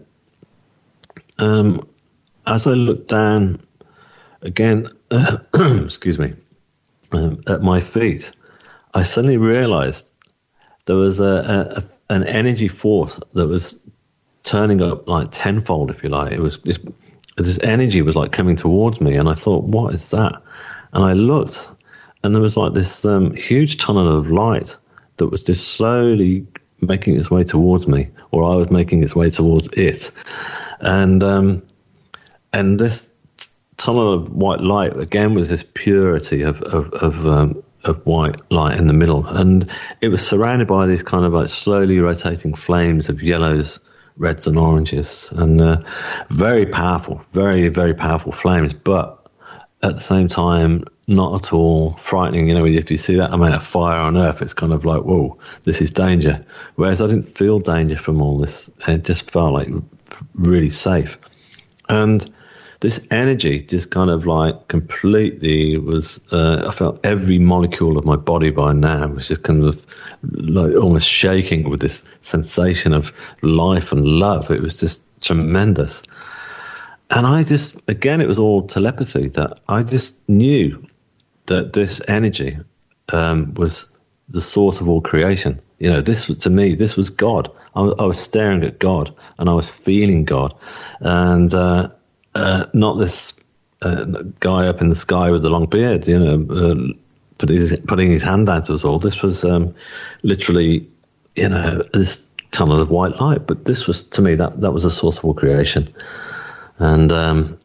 S4: um, as I looked down again, uh, excuse me, um, at my feet, I suddenly realized there was a, a, a an energy force that was turning up like tenfold, if you like. It was this, this energy was like coming towards me, and I thought, what is that? And I looked, and there was like this um, huge tunnel of light that was just slowly making its way towards me, or I was making its way towards it. And um, and this tunnel of white light again was this purity of of of, um, of white light in the middle, and it was surrounded by these kind of like slowly rotating flames of yellows, reds, and oranges, and uh, very powerful, very very powerful flames, but at the same time not at all frightening. You know, if you see that amount of fire on Earth, it's kind of like, whoa, this is danger. Whereas I didn't feel danger from all this; it just felt like really safe. And this energy just kind of like completely was, uh, I felt every molecule of my body by now was just kind of like almost shaking with this sensation of life and love. It was just tremendous. And I just, again, it was all telepathy, that I just knew that this energy um, was the source of all creation. You know, this was, to me, this was God. I, I was staring at God, and I was feeling God. And, uh, Uh, not this uh, guy up in the sky with the long beard, you know, uh, put his, putting his hand down to us all. This was um, literally, you know, this tunnel of white light. But this was, to me, that, that was a source of all creation. And um,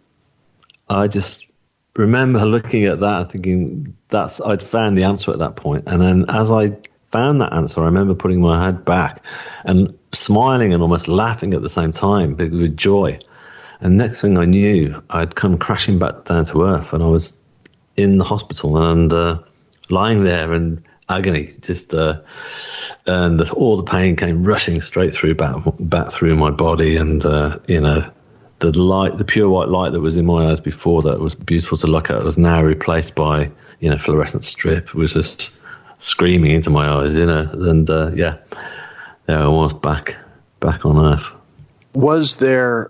S4: I just remember looking at that and thinking that's, I'd found the answer at that point. And then as I found that answer, I remember putting my head back and smiling and almost laughing at the same time with joy. And next thing I knew, I'd come crashing back down to earth, and I was in the hospital and uh, lying there in agony. Just uh, and the, all the pain came rushing straight through back back through my body, and uh, you know, the light, the pure white light that was in my eyes before that was beautiful to look at, was now replaced by, you know, fluorescent strip. It was just screaming into my eyes, you know, and uh, yeah, there I was back back on earth.
S2: Was there?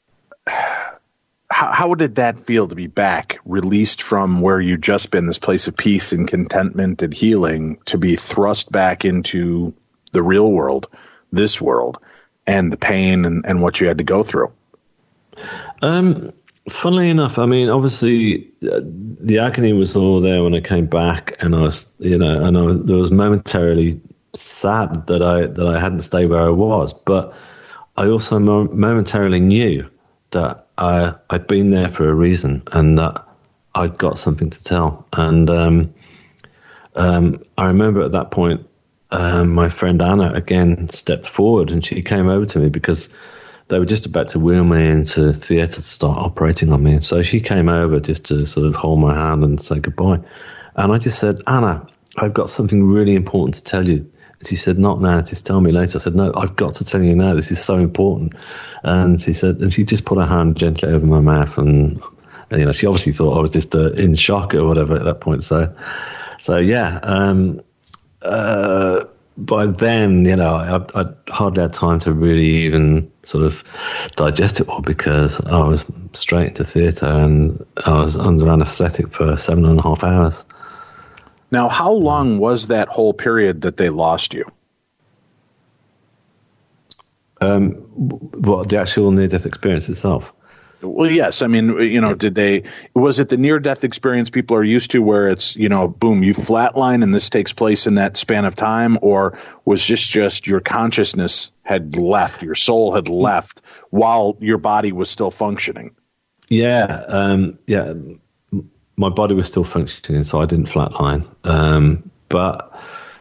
S2: How, how did that feel to be back, released from where you'd just been, this place of peace and contentment and healing, to be thrust back into the real world, this world, and the pain and, and what you had to go through?
S4: Um, funnily enough, I mean, obviously, uh, the agony was all there when I came back, and I was, you know, and I was, there was momentarily sad that I that I hadn't stayed where I was, but I also mo- momentarily knew that I, I'd been there for a reason, and that I'd got something to tell. And um, um, I remember at that point, um, my friend Anna again stepped forward, and she came over to me because they were just about to wheel me into theatre to start operating on me. And so she came over just to sort of hold my hand and say goodbye. And I just said, Anna, I've got something really important to tell you. She said, not now, just tell me later. I said, no, I've got to tell you now. This is so important. And she said, and she just put her hand gently over my mouth, and, and you know, she obviously thought I was just uh, in shock or whatever at that point. So, so yeah. Um, uh, by then, you know, I, I hardly had time to really even sort of digest it all, because I was straight into theatre and I was under anaesthetic for seven and a half hours.
S2: Now, how long was that whole period that they lost you?
S4: Um, what, the actual near-death experience itself?
S2: Well, yes. I mean, you know, did they, was it the near-death experience people are used to where it's, you know, boom, you flatline and this takes place in that span of time? Or was just just your consciousness had left, your soul had left while your body was still functioning?
S4: Yeah. Um, yeah. My body was still functioning, so I didn't flatline. Um, but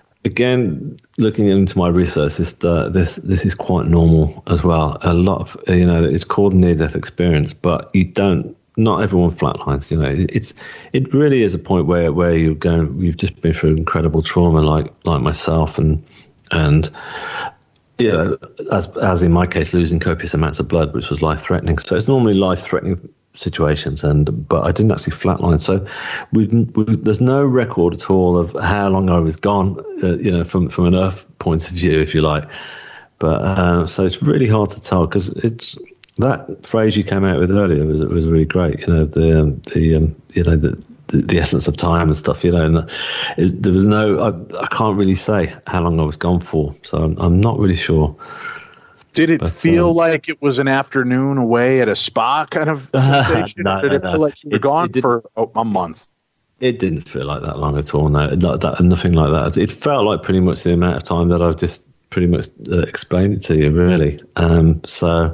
S4: again, looking into my research, this, uh, this this is quite normal as well. A lot of, you know, it's called near-death experience, but you don't, not everyone flatlines, you know. It's, it really is a point where, where you're going, you've just been through incredible trauma like, like myself, and, and, you know, as, as in my case, losing copious amounts of blood, which was life-threatening. So it's normally life-threatening situations, and but I didn't actually flatline. So we, we, there's no record at all of how long I was gone, uh, you know, from from an Earth point of view, if you like. But uh, so it's really hard to tell, because it's that phrase you came out with earlier was was really great. You know, the um, the um, you know the, the the essence of time and stuff. You know, and it, there was no. I, I can't really say how long I was gone for, so I'm, I'm not really sure.
S2: Did it
S4: but,
S2: feel
S4: um,
S2: like it was an afternoon away at a spa kind of sensation?
S4: no,
S2: Did
S4: no,
S2: it feel
S4: no.
S2: like you were
S4: It-
S2: gone
S4: it
S2: for a, a month?
S4: It didn't feel like that long at all. No, not that, nothing like that. It felt like pretty much the amount of time that I've just pretty much uh, explained it to you, really. Um, so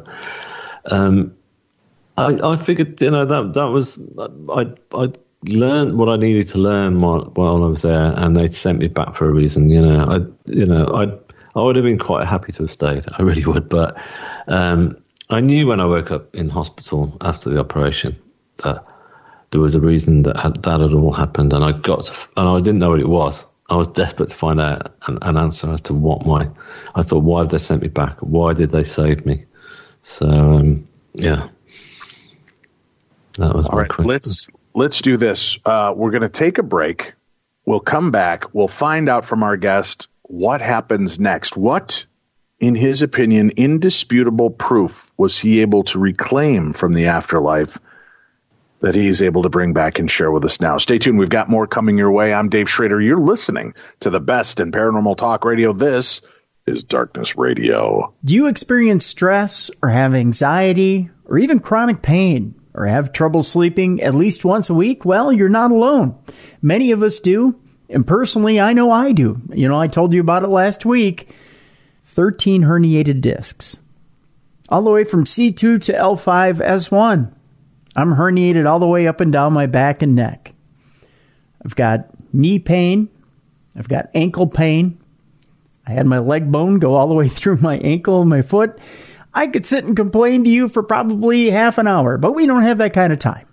S4: um, I, I figured, you know, that that was I I learned what I needed to learn while, while I was there, and they sent me back for a reason. You know, I you know I I would have been quite happy to have stayed. I really would, but um, I knew when I woke up in hospital after the operation that there was a reason that had, that had all happened, and I got to, and I didn't know what it was. I was desperate to find out an, an answer as to what my. I thought, why have they sent me back? Why did they save me? So um, yeah, that was
S2: All
S4: my
S2: right,
S4: question.
S2: let's let's do this. Uh, we're going to take a break. We'll come back. We'll find out from our guest what happens next. What, in his opinion, indisputable proof was he able to reclaim from the afterlife that he's able to bring back and share with us now? Stay tuned. We've got more coming your way. I'm Dave Schrader. You're listening to the best in paranormal talk radio. This is Darkness Radio.
S3: Do you experience stress or have anxiety or even chronic pain or have trouble sleeping at least once a week? Well, you're not alone. Many of us do. And personally, I know I do. You know, I told you about it last week. thirteen herniated discs. All the way from C two to L five S one. I'm herniated all the way up and down my back and neck. I've got knee pain. I've got ankle pain. I had my leg bone go all the way through my ankle and my foot. I could sit and complain to you for probably half an hour, but we don't have that kind of time.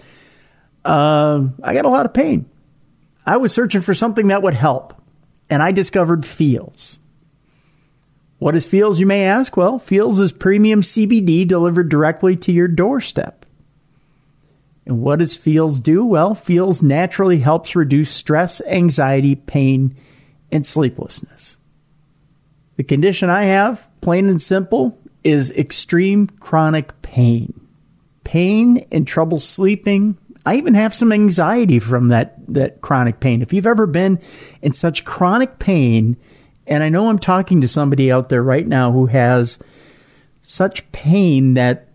S3: Uh, I got a lot of pain. I was searching for something that would help, and I discovered Feals. What is Feals, you may ask? Well, Feals is premium C B D delivered directly to your doorstep. And what does Feals do? Well, Feals naturally helps reduce stress, anxiety, pain, and sleeplessness. The condition I have, plain and simple, is extreme chronic pain. Pain and trouble sleeping. I even have some anxiety from that, that chronic pain. If you've ever been in such chronic pain, and I know I'm talking to somebody out there right now who has such pain that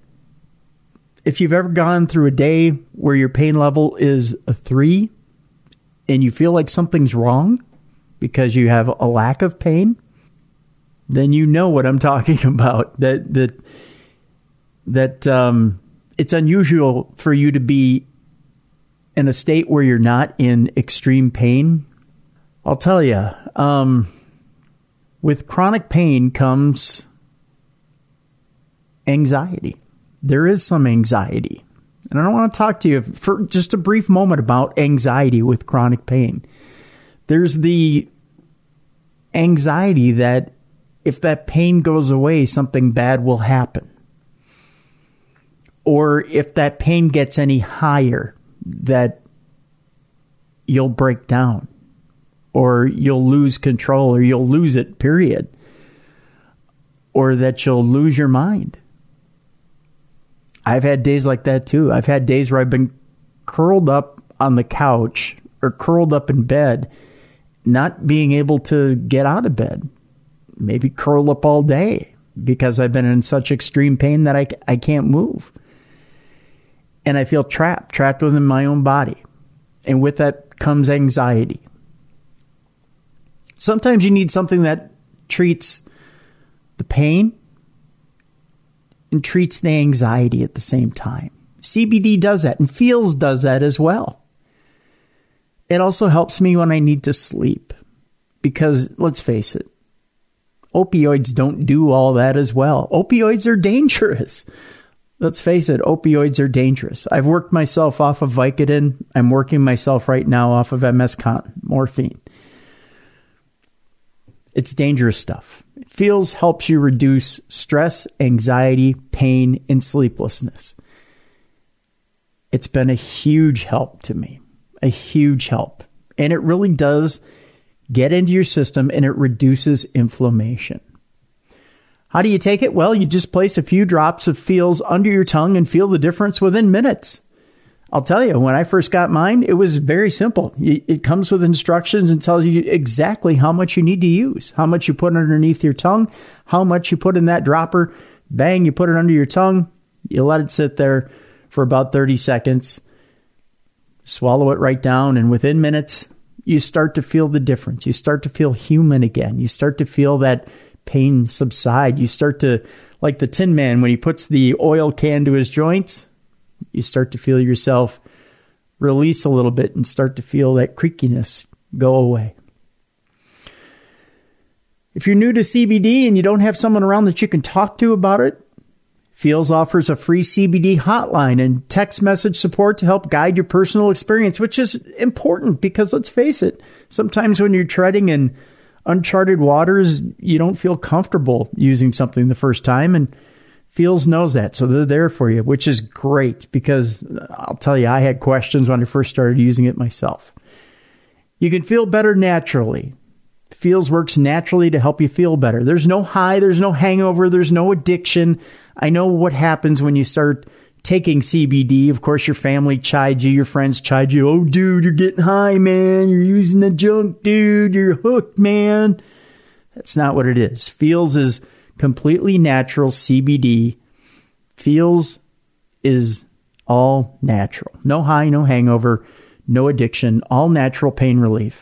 S3: if you've ever gone through a day where your pain level is a three and you feel like something's wrong because you have a lack of pain, then you know what I'm talking about. That that that um, it's unusual for you to be in a state where you're not in extreme pain. I'll tell you, um, with chronic pain comes anxiety. There is some anxiety. And I want to talk to you for just a brief moment about anxiety with chronic pain. There's the anxiety that if that pain goes away, something bad will happen. Or if that pain gets any higher, that you'll break down. Or you'll lose control, or you'll lose it, period. Or that you'll lose your mind. I've had days like that too. I've had days where I've been curled up on the couch or curled up in bed, not being able to get out of bed, maybe curl up all day because I've been in such extreme pain that I, I can't move. And I feel trapped, trapped within my own body. And with that comes anxiety. Sometimes you need something that treats the pain and treats the anxiety at the same time. C B D does that, and Feels does that as well. It also helps me when I need to sleep because, let's face it, opioids don't do all that as well. Opioids are dangerous. Let's face it, opioids are dangerous. I've worked myself off of Vicodin. I'm working myself right now off of M S Contin, morphine. It's dangerous stuff. Feels helps you reduce stress, anxiety, pain, and sleeplessness. It's been a huge help to me, a huge help. And it really does get into your system and it reduces inflammation. How do you take it? Well, you just place a few drops of Feels under your tongue and feel the difference within minutes. I'll tell you, when I first got mine, it was very simple. It comes with instructions and tells you exactly how much you need to use, how much you put underneath your tongue, how much you put in that dropper. Bang, you put it under your tongue. You let it sit there for about thirty seconds. Swallow it right down, and within minutes, you start to feel the difference. You start to feel human again. You start to feel that pain subside. You start to, like the Tin Man, when he puts the oil can to his joints, you start to feel yourself release a little bit and start to feel that creakiness go away. If you're new to C B D and you don't have someone around that you can talk to about it, Feels offers a free C B D hotline and text message support to help guide your personal experience, which is important because let's face it, sometimes when you're treading in uncharted waters, you don't feel comfortable using something the first time, and Feels knows that, so they're there for you, which is great because I'll tell you, I had questions when I first started using it myself. You can feel better naturally. Feels works naturally to help you feel better. There's no high, there's no hangover, there's no addiction. I know what happens when you start taking C B D. Of course, your family chides you, your friends chide you. Oh, dude, you're getting high, man. You're using the junk, dude. You're hooked, man. That's not what it is. Feels is completely natural C B D. Feels is all natural. No high, no hangover, no addiction, all natural pain relief.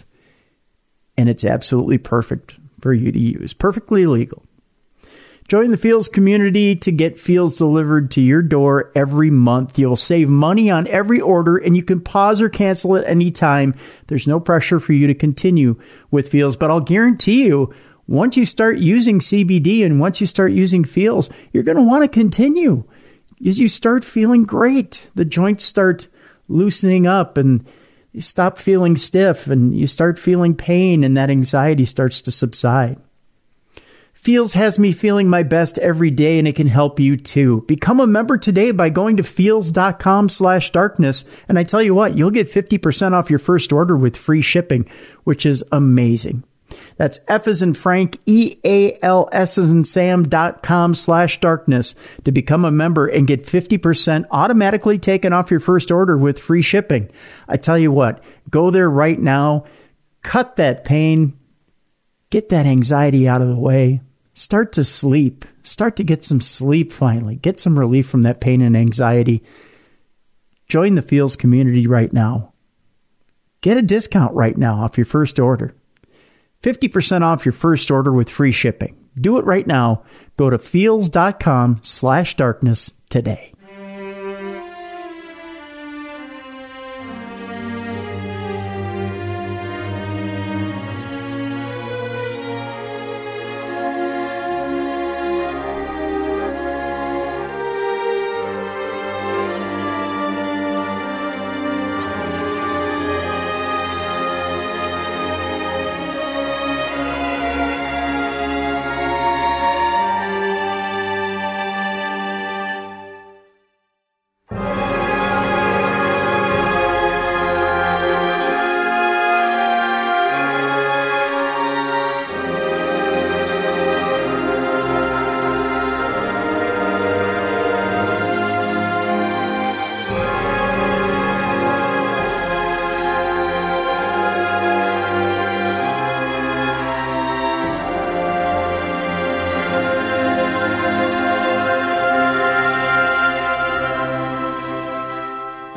S3: And it's absolutely perfect for you to use. Perfectly legal. Join the Feels community to get Feels delivered to your door every month. You'll save money on every order, and you can pause or cancel at any time. There's no pressure for you to continue with Feels, but I'll guarantee you, once you start using C B D and once you start using Feels, you're going to want to continue. As you start feeling great, the joints start loosening up and you stop feeling stiff and you start feeling pain and that anxiety starts to subside. Feels has me feeling my best every day, and it can help you too. Become a member today by going to feels.com slash darkness. And I tell you what, you'll get fifty percent off your first order with free shipping, which is amazing. That's F as in Frank, E A L S as in Sam dot com slash darkness to become a member and get fifty percent automatically taken off your first order with free shipping. I tell you what, go there right now, cut that pain, get that anxiety out of the way, start to sleep, start to get some sleep finally, get some relief from that pain and anxiety. Join the Feels community right now. Get a discount right now off your first order. fifty percent off your first order with free shipping. Do it right now. Go to feels.com slash darkness today.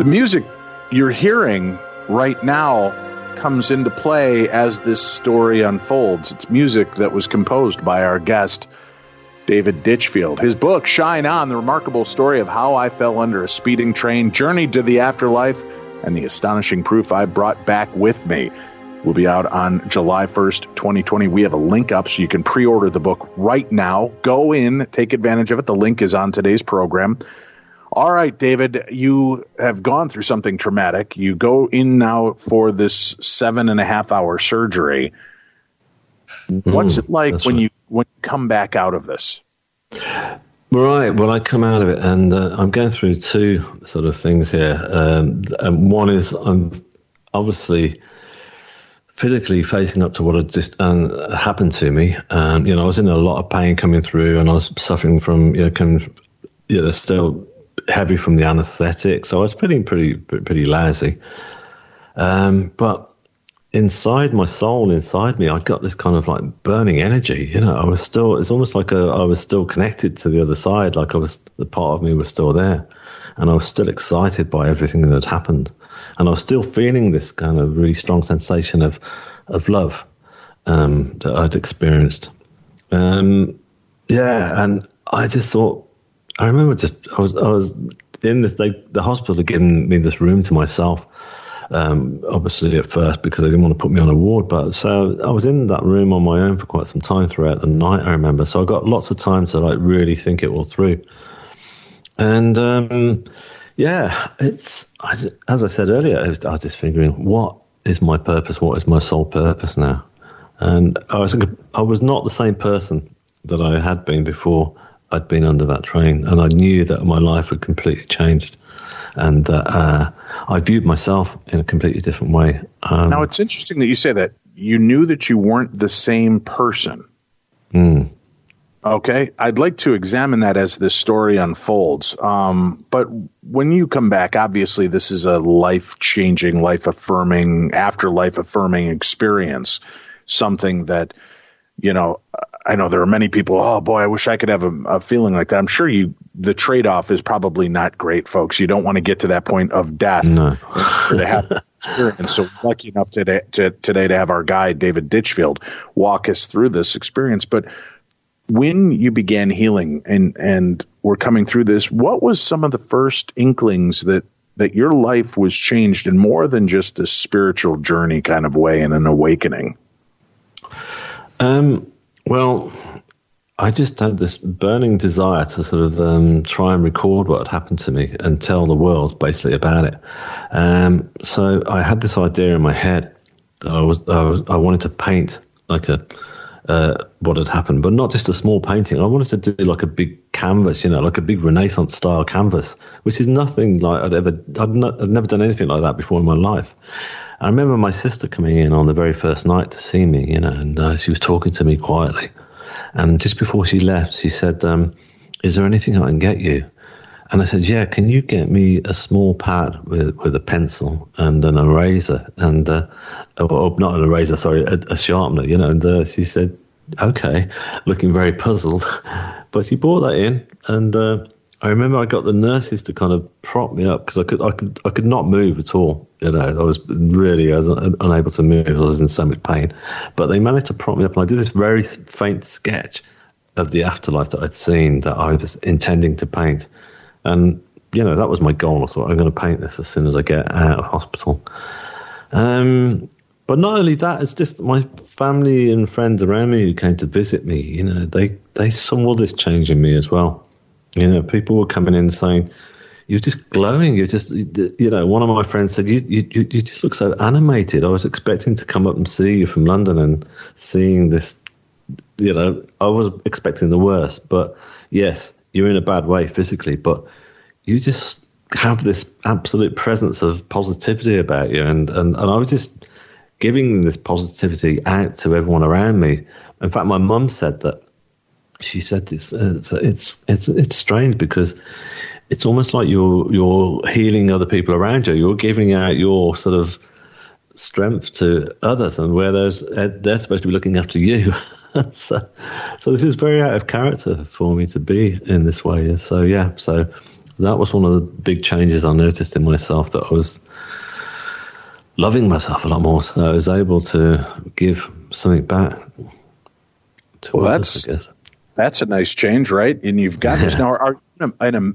S2: music you're hearing right now comes into play as this story unfolds. It's music that was composed by our guest, David Ditchfield. His book, Shine On, the remarkable story of how I fell under a speeding train, journeyed to the afterlife, and the astonishing proof I brought back with me, will be out on July first, twenty twenty. We have a link up so you can pre-order the book right now. Go in, take advantage of it. The link is on today's program. All right, David, you have gone through something traumatic. You go in now for this seven and a half hour surgery. Mm, What's it like when right. you when you come back out of this?
S4: Right. Well, I come out of it, and uh, I'm going through two sort of things here. Um, and one is I'm obviously physically facing up to what had just uh, happened to me. Um, you know, I was in a lot of pain coming through, and I was suffering from, you know, coming, you know, still heavy from the anaesthetic. So I was feeling pretty, pretty lousy. Um, but inside my soul, inside me, I got this kind of like burning energy. You know, I was still, it's almost like a, I was still connected to the other side. Like I was, the part of me was still there, and I was still excited by everything that had happened. And I was still feeling this kind of really strong sensation of, of love, um, that I'd experienced. Um, yeah. And I just thought, I remember just, I was, I was in this, they, the hospital had given me this room to myself. Um, obviously at first because they didn't want to put me on a ward, but so I was in that room on my own for quite some time throughout the night, I remember. So I got lots of time to like really think it all through. And, um, yeah, it's, I, as I said earlier, I was, I was just figuring, what is my purpose? What is my sole purpose now? And I was, I was not the same person that I had been before I'd been under that train. And I knew that my life had completely changed. And that uh, I viewed myself in a completely different way. Um,
S2: now, it's interesting that you say that. You knew that you weren't the same person.
S4: Mm.
S2: Okay. I'd like to examine that as this story unfolds. Um, but when you come back, obviously this is a life-changing, life-affirming, afterlife-affirming experience, something that, you know, I know there are many people, oh, boy, I wish I could have a, a feeling like that. I'm sure you, the trade-off is probably not great, folks. You don't want to get to that point of death
S4: no.
S2: to have this experience. So lucky enough today to, today to have our guide, David Ditchfield, walk us through this experience. But when you began healing and, and were coming through this, what was some of the first inklings that, that your life was changed in more than just a spiritual journey kind of way and an awakening?
S4: Um. Well, I just had this burning desire to sort of um, try and record what had happened to me and tell the world basically about it. Um, so I had this idea in my head that I was I, was, I wanted to paint like a uh, what had happened, but not just a small painting. I wanted to do like a big canvas, you know, like a big Renaissance style canvas, which is nothing like I'd ever I'd, not, I'd never done anything like that before in my life. I remember my sister coming in on the very first night to see me, you know, and uh, she was talking to me quietly. And just before she left, she said, um, is there anything I can get you? And I said, yeah, can you get me a small pad with, with a pencil and an eraser and, uh, or not an eraser, sorry, a, a sharpener, you know, and uh, she said, okay, looking very puzzled. But she brought that in, and uh, I remember I got the nurses to kind of prop me up because I could, I could, I could not move at all. You know, I was really, I was unable to move. I was in so much pain, but they managed to prop me up, and I did this very faint sketch of the afterlife that I'd seen that I was intending to paint. And, you know, that was my goal. I thought, I'm going to paint this as soon as I get out of hospital. Um, but not only that, it's just my family and friends around me who came to visit me, you know, they, they saw this change in me as well. You know, people were coming in saying, you're just glowing. You're just, you know, one of my friends said, you, you, you just look so animated. I was expecting to come up and see you from London, and seeing this, you know, I was expecting the worst, but yes, you're in a bad way physically, but you just have this absolute presence of positivity about you. And, and, and I was just giving this positivity out to everyone around me. In fact, my mum said that, she said this, uh, it's, it's, it's strange because it's almost like you're, you're healing other people around you. You're giving out your sort of strength to others, and where there's, uh, they're supposed to be looking after you. so, so this is very out of character for me to be in this way. So yeah, so that was one of the big changes I noticed in myself, that I was loving myself a lot more. So I was able to give something back to
S2: well,
S4: others,
S2: that's,
S4: I guess.
S2: That's a nice change, right? And you've got this now. Are, are, are,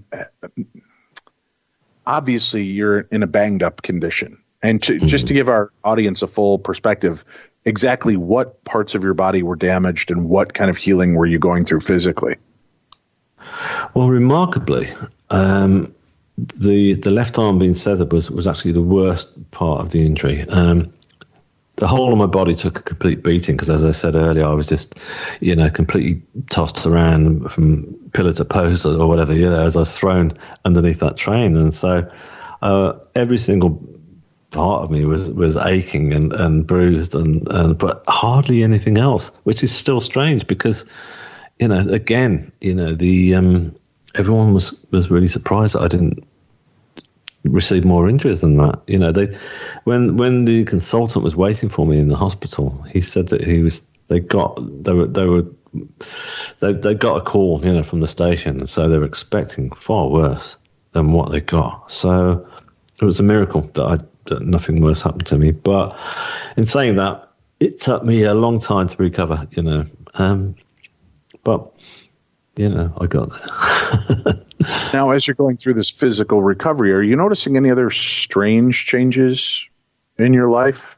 S2: obviously, you're in a banged up condition. And to, mm-hmm. just to give our audience a full perspective, exactly what parts of your body were damaged and what kind of healing were you going through physically?
S4: Well, remarkably, um, the the left arm being severed was, was actually the worst part of the injury. Um, the whole of my body took a complete beating because, as I said earlier, I was just, you know, completely tossed around from pillar to post or whatever, you know, as I was thrown underneath that train. And so uh, every single part of me was, was aching and, and bruised, and, and but hardly anything else, which is still strange because, you know, again, you know, the um, everyone was, was really surprised that I didn't receive more injuries than that. You know, they when when the consultant was waiting for me in the hospital, he said that he was they got they were they were they they got a call, you know, from the station, and so they were expecting far worse than what they got. So it was a miracle that I that nothing worse happened to me. But in saying that, it took me a long time to recover, you know. Um, but you know, I got there.
S2: Now, as you're going through this physical recovery, are you noticing any other strange changes in your life?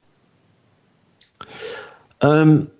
S4: Um,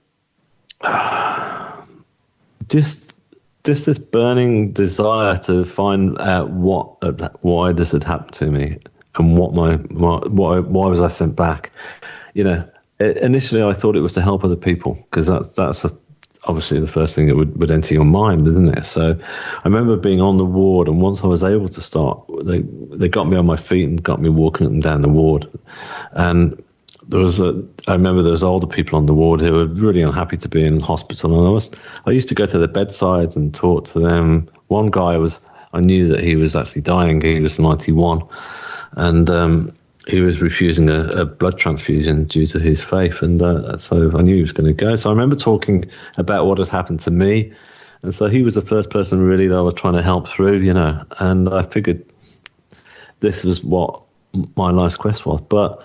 S4: just, just this burning desire to find out what, why this had happened to me, and what my, my why, why was I sent back? You know, initially I thought it was to help other people, because that's that's a, obviously the first thing that would, would enter your mind, isn't it? So I remember being on the ward, and once I was able to start, they they got me on my feet and got me walking up and down the ward. And there was a, I remember there was older people on the ward who were really unhappy to be in hospital, and I was I used to go to their bedsides and talk to them. One guy was, I knew that he was actually dying. He was ninety-one, and um, he was refusing a, a blood transfusion due to his faith, and uh, so I knew he was going to go. So I remember talking about what had happened to me, and so he was the first person really that I was trying to help through, you know, and I figured this was what my life's quest was. But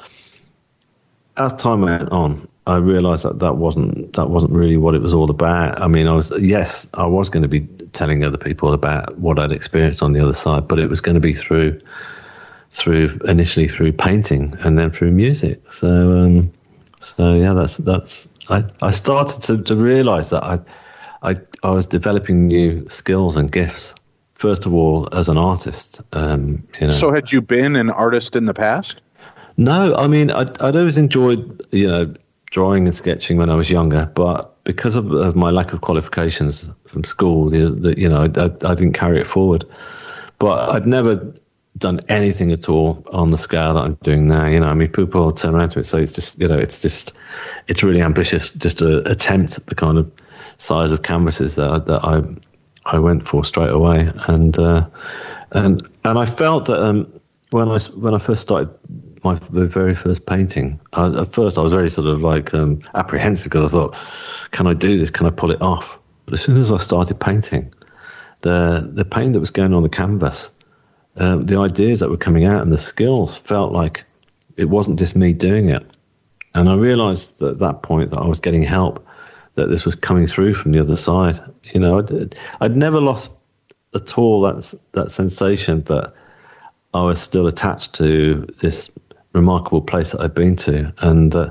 S4: as time went on, I realised that that wasn't that wasn't really what it was all about. I mean, I was yes, I was going to be telling other people about what I'd experienced on the other side, but it was going to be through. through initially through painting and then through music. So um, so yeah, that's that's I, I started to, to realise that I, I I was developing new skills and gifts. First of all, as an artist, um, you know.
S2: So had you been an artist in the past?
S4: No, I mean I'd, I'd always enjoyed, you know, drawing and sketching when I was younger, but because of, of my lack of qualifications from school, the, the, you know, I, I, I didn't carry it forward. But I'd never done anything at all on the scale that I'm doing now. You know, I mean, people turn around to it, so it's just, you know, it's just, it's really ambitious just to attempt the kind of size of canvases that I, that I, I went for straight away. And, uh, and, and I felt that, um, when I, when I first started my very first painting, I, at first I was very sort of like, um, apprehensive, because I thought, can I do this? Can I pull it off? But as soon as I started painting, the, the paint that was going on the canvas, Um, the ideas that were coming out and the skills felt like it wasn't just me doing it. And I realized at that point that I was getting help, that this was coming through from the other side. You know, I'd, I'd never lost at all that, that sensation that I was still attached to this remarkable place that I'd been to. And uh,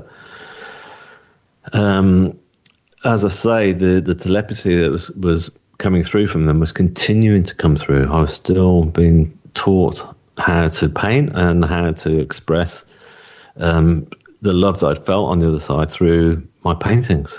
S4: um, as I say, the, the telepathy that was, was coming through from them was continuing to come through. I was still being taught how to paint and how to express um, the love that I'd felt on the other side through my paintings.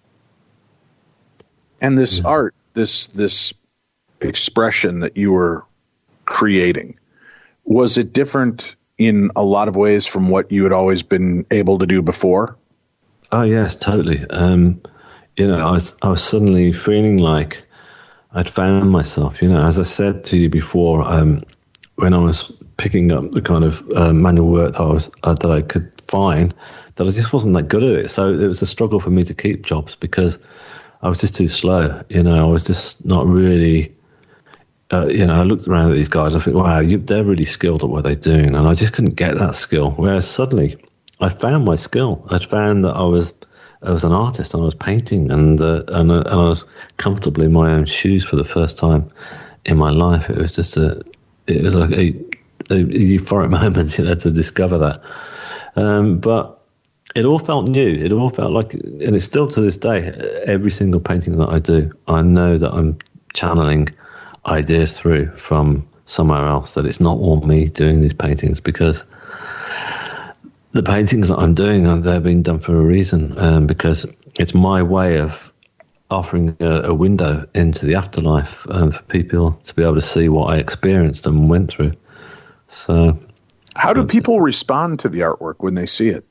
S2: And this yeah. art, this this expression that you were creating, was it different in a lot of ways from what you had always been able to do before?
S4: Oh yes, totally. Um, you know, I was I was suddenly feeling like I'd found myself. You know, as I said to you before, um, when I was picking up the kind of uh, manual work that I was uh, that I could find, that I just wasn't that good at it. So it was a struggle for me to keep jobs because I was just too slow. You know, I was just not really uh, you know, I looked around at these guys. I think, wow, you, they're really skilled at what they're doing, and I just couldn't get that skill. Whereas suddenly, I found my skill. I found that I was I was an artist, and I was painting, and uh, and, uh, and I was comfortably in my own shoes for the first time in my life. It was just a, it was like a, a euphoric moment, you know, to discover that. Um, but it all felt new. It all felt like, and it's still to this day, every single painting that I do, I know that I'm channeling ideas through from somewhere else, that it's not all me doing these paintings, because the paintings that I'm doing, they're being done for a reason, um, because it's my way of offering a, a window into the afterlife, um, for people to be able to see what I experienced and went through. So,
S2: how do people respond to the artwork when they see it?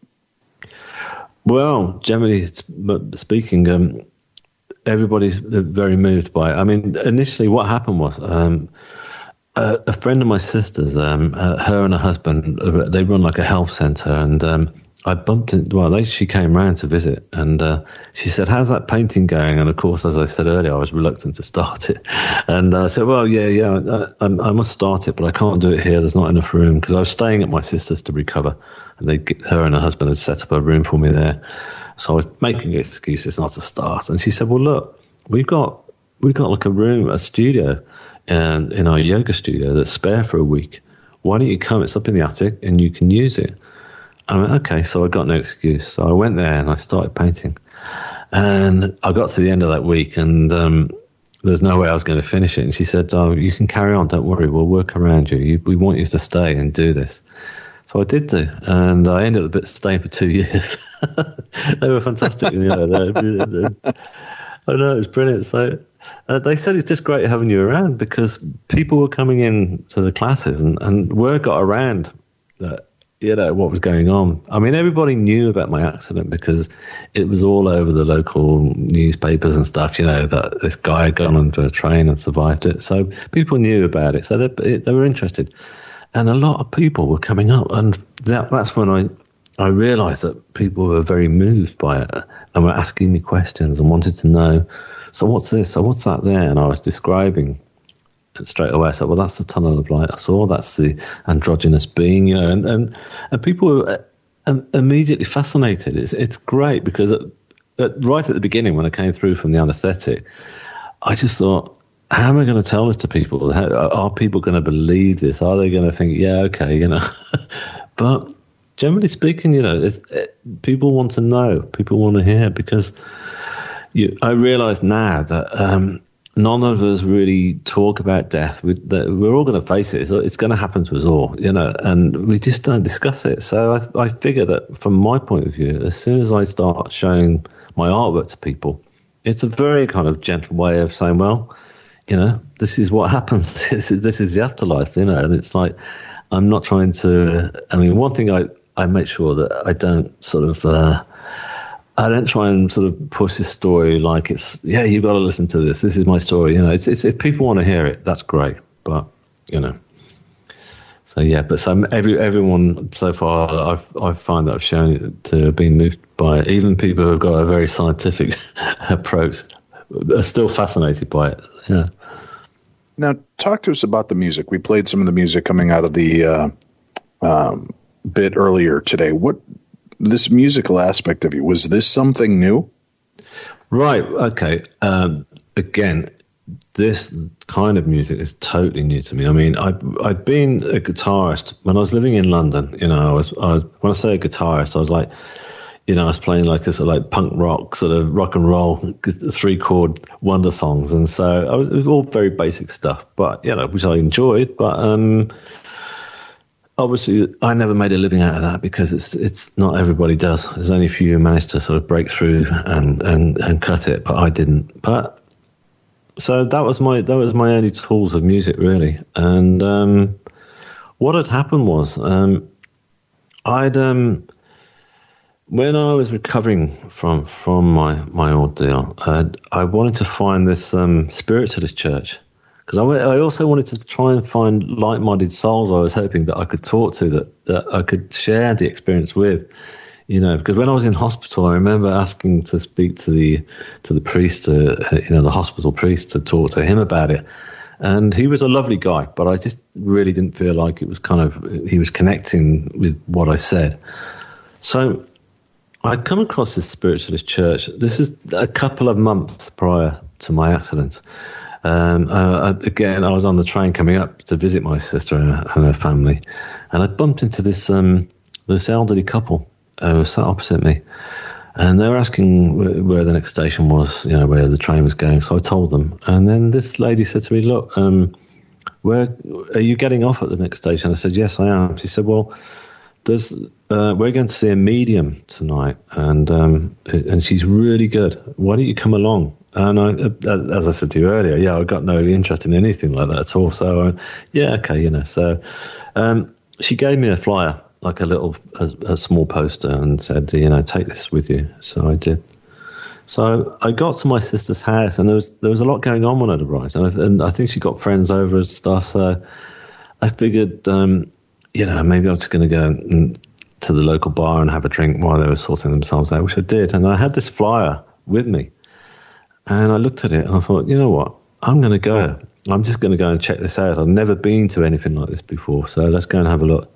S4: Well, generally speaking, um, everybody's very moved by it. I mean, initially what happened was, um, a, a friend of my sister's, um, uh, her and her husband, uh, they run like a health centre, and um, I bumped into, well, they, she came round to visit, and uh, she said, how's that painting going? And of course, as I said earlier, I was reluctant to start it. And I said, well, yeah, yeah, I, I must start it, but I can't do it here. There's not enough room, because I was staying at my sister's to recover, and they, her and her husband had set up a room for me there. So I was making excuses not to start. And she said, well, look, we've got, we've got like a room, a studio, and in our yoga studio that's spare for a week. Why don't you come? It's up in the attic, and you can use it. I went, okay, so I got no excuse. So I went there and I started painting. And I got to the end of that week, and um, there was no way I was going to finish it. And she said, oh, you can carry on, don't worry, we'll work around you. you. We want you to stay and do this. So I did do, and I ended up staying for two years. They were fantastic. You know, they're, they're, I know, it was brilliant. So uh, they said it's just great having you around, because people were coming in to the classes, and, and word got around that, you know, what was going on. I mean, everybody knew about my accident, because it was all over the local newspapers and stuff, you know, that this guy had gone onto a train and survived it. So people knew about it. So they, they were interested. And a lot of people were coming up. And that, that's when I, I realized that people were very moved by it and were asking me questions and wanted to know, so what's this? So what's that there? And I was describing it straight away. I said, well, that's the tunnel of light I saw. That's the androgynous being, you know, and, and, and people were immediately fascinated. It's, it's great, because at, at, right at the beginning, when I came through from the anesthetic, I just thought, how am I going to tell this to people? How, are people going to believe this? Are they going to think, yeah, okay, you know? But generally speaking, you know, it's, it, people want to know. People want to hear, because you, I realize now that um, none of us really talk about death. We, that we're all going to face it. It's, it's going to happen to us all, you know, and we just don't discuss it. So I, I figure that from my point of view, as soon as I start showing my artwork to people, it's a very kind of gentle way of saying, well, you know, this is what happens. This is, this is the afterlife, you know, and it's like, I'm not trying to, I mean, one thing I, I make sure that I don't sort of, uh, I don't try and sort of push this story like it's, yeah, you've got to listen to this. This is my story. You know, it's, it's, if people want to hear it, that's great. But, you know, so yeah, but so every, everyone so far I've, I find that I've shown it to have been moved by it. Even people who have got a very scientific approach are still fascinated by it. Yeah.
S2: Now, talk to us about the music. We played some of the music coming out of the uh, um, bit earlier today. What, this musical aspect of you, was this something new?
S4: Right. Okay. Um, again, this kind of music is totally new to me. I mean, I, I'd been a guitarist when I was living in London. You know, I was, I was when I say a guitarist, I was like, you know, I was playing like a sort of like punk rock, sort of rock and roll, three chord wonder songs. And so I was, it was all very basic stuff, but, you know, which I enjoyed. But um, obviously I never made a living out of that, because it's it's not everybody does. There's only a few who managed to sort of break through and, and, and cut it, but I didn't. But so that was my, that was my only tools of music, really. And um, what had happened was um, I'd... Um, When I was recovering from from my, my ordeal, uh, I wanted to find this um, spiritualist church, because I, I also wanted to try and find like-minded souls I was hoping that I could talk to, that, that I could share the experience with, you know. Because when I was in hospital, I remember asking to speak to the to the priest, uh, you know, the hospital priest, to talk to him about it, And he was a lovely guy, but I just really didn't feel like it was kind of, he was connecting with what I said. So I'd come across this spiritualist church. This is a couple of months prior to my accident. Um, uh, again, I was on the train coming up to visit my sister and her, and her family, and I bumped into this um, this elderly couple uh, who was sat opposite me, and they were asking where, where the next station was, you know, where the train was going. So I told them, and then this lady said to me, "Look, um, where are you getting off at the next station?" I said, "Yes, I am." She said, "Well, there's uh, we're going to see a medium tonight, and um, and she's really good. Why don't you come along?" And I, as I said to you earlier, yeah, I got no interest in anything like that at all. So, uh, yeah, okay, you know. So, um, she gave me a flyer, like a little, a, a small poster, and said, you know, take this with you. So I did. So I got to my sister's house, and there was there was a lot going on when I'd arrived, and I, and I think she got friends over and stuff. So I figured, um, you know, maybe I'm just going to go and, to the local bar and have a drink while they were sorting themselves out, which I did. And I had this flyer with me. And I looked at it and I thought, you know what, I'm going to go. I'm just going to go and check this out. I've never been to anything like this before, so let's go and have a look.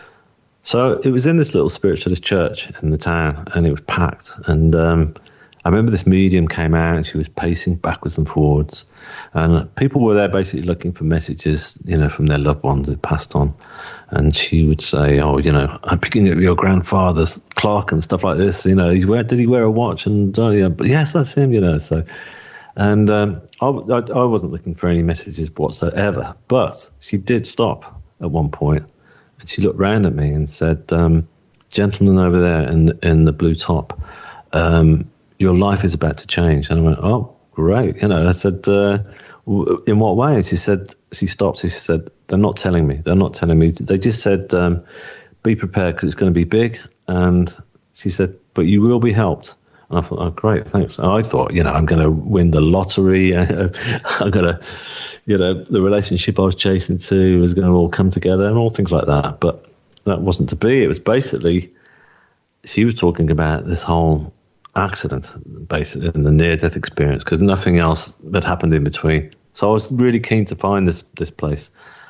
S4: So it was in this little spiritualist church in the town, and it was packed. And um, I remember this medium came out and she was pacing backwards and forwards. And people were there basically looking for messages, you know, from their loved ones who passed on. And she would say, oh, you know, I'm picking up your grandfather's clock and stuff like this. You know, he's wear, did he wear a watch? And, oh, yeah, but yes, that's him, you know. So, and um, I, I, I wasn't looking for any messages whatsoever. But she did stop at one point, and she looked round at me and said, um, gentleman over there in the, in the blue top, um, your life is about to change. And I went, oh, great. You know, I said, uh, in what way? And she said, she stopped. She said, they're not telling me. They're not telling me. They just said, um, be prepared because it's going to be big. And she said, but you will be helped. And I thought, oh, great, thanks. And I thought, you know, I'm going to win the lottery. I'm going to, you know, the relationship I was chasing to was going to all come together and all things like that. But that wasn't to be. It was basically, she was talking about this whole accident, basically, and the near-death experience, because nothing else had happened in between. So I was really keen to find this this place.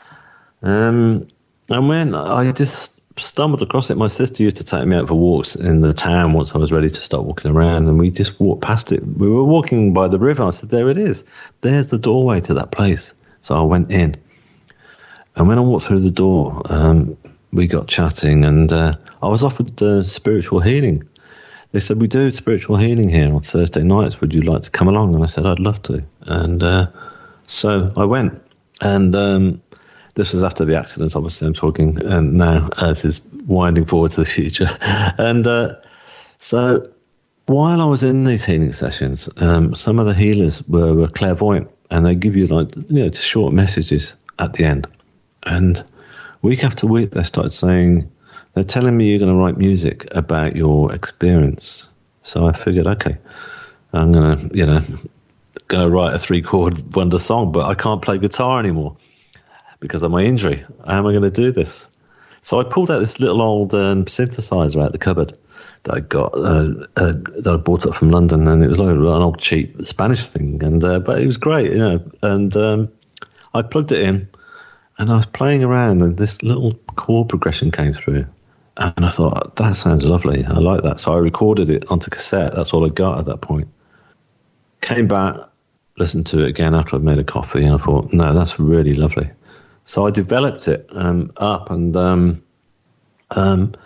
S4: Um, and when I just stumbled across it, my sister used to take me out for walks in the town once I was ready to start walking around, and we just walked past it. We were walking by the river. I said, there it is. There's the doorway to that place. So I went in. And when I walked through the door, um, we got chatting, and uh, I was offered uh, spiritual healing. They said, we do spiritual healing here on Thursday nights. Would you like to come along? And I said, I'd love to. And uh, so I went. And um, this was after the accident, obviously. I'm talking and now as is winding forward to the future. And uh, so while I was in these healing sessions, um, some of the healers were, were clairvoyant. And they give you, like, you know, just short messages at the end. And week after week, they started saying, they're telling me you're going to write music about your experience. So I figured, okay, I'm going to, you know, going to write a three-chord wonder song, but I can't play guitar anymore because of my injury. How am I going to do this? So I pulled out this little old um, synthesizer out the cupboard that I got, uh, uh, that I bought up from London, and it was like an old cheap Spanish thing, and uh, but it was great, you know. And um, I plugged it in, and I was playing around, and this little chord progression came through. And I thought, that sounds lovely. I like that. So I recorded it onto cassette. That's all I got at that point. Came back, listened to it again after I'd made a coffee, and I thought, no, that's really lovely. So I developed it um, up, and um, um,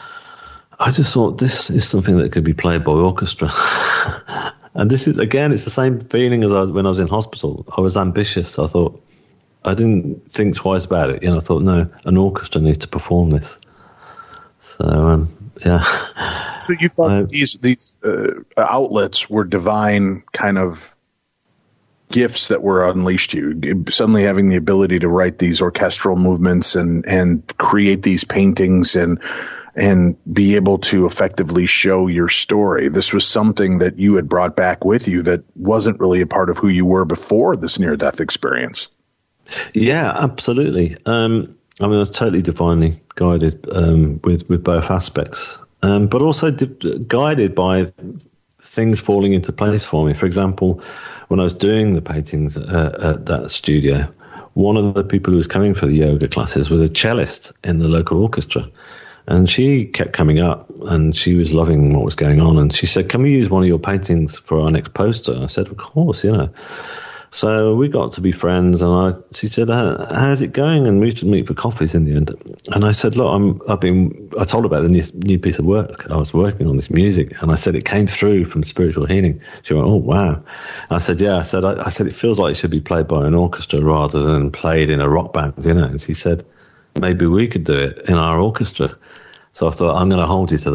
S4: I just thought, this is something that could be played by orchestra. And this is, again, it's the same feeling as I was, when I was in hospital. I was ambitious. I thought, I didn't think twice about it. You know, I thought, no, an orchestra needs to perform this. So, um, yeah.
S2: So you thought uh, these these uh, outlets were divine kind of gifts that were unleashed to you, suddenly having the ability to write these orchestral movements and, and create these paintings and and be able to effectively show your story. This was something that you had brought back with you that wasn't really a part of who you were before this near-death experience.
S4: Yeah, absolutely. Um, I mean, I was totally divinely guided um, with, with both aspects, um, but also di- guided by things falling into place for me. For example, when I was doing the paintings uh, at that studio, one of the people who was coming for the yoga classes was a cellist in the local orchestra. And she kept coming up, and she was loving what was going on. And she said, can we use one of your paintings for our next poster? I said, of course, you know. So we got to be friends, and I. She said, how's it going? And we used to meet for coffees in the end. And I said, look, I'm, I've been, I told her about the new, new piece of work. I was working on this music, and I said, it came through from spiritual healing. She went, oh, wow. And I said, yeah, I said, I, I said, it feels like it should be played by an orchestra rather than played in a rock band, you know. And she said, maybe we could do it in our orchestra. So I thought, I'm going to hold you to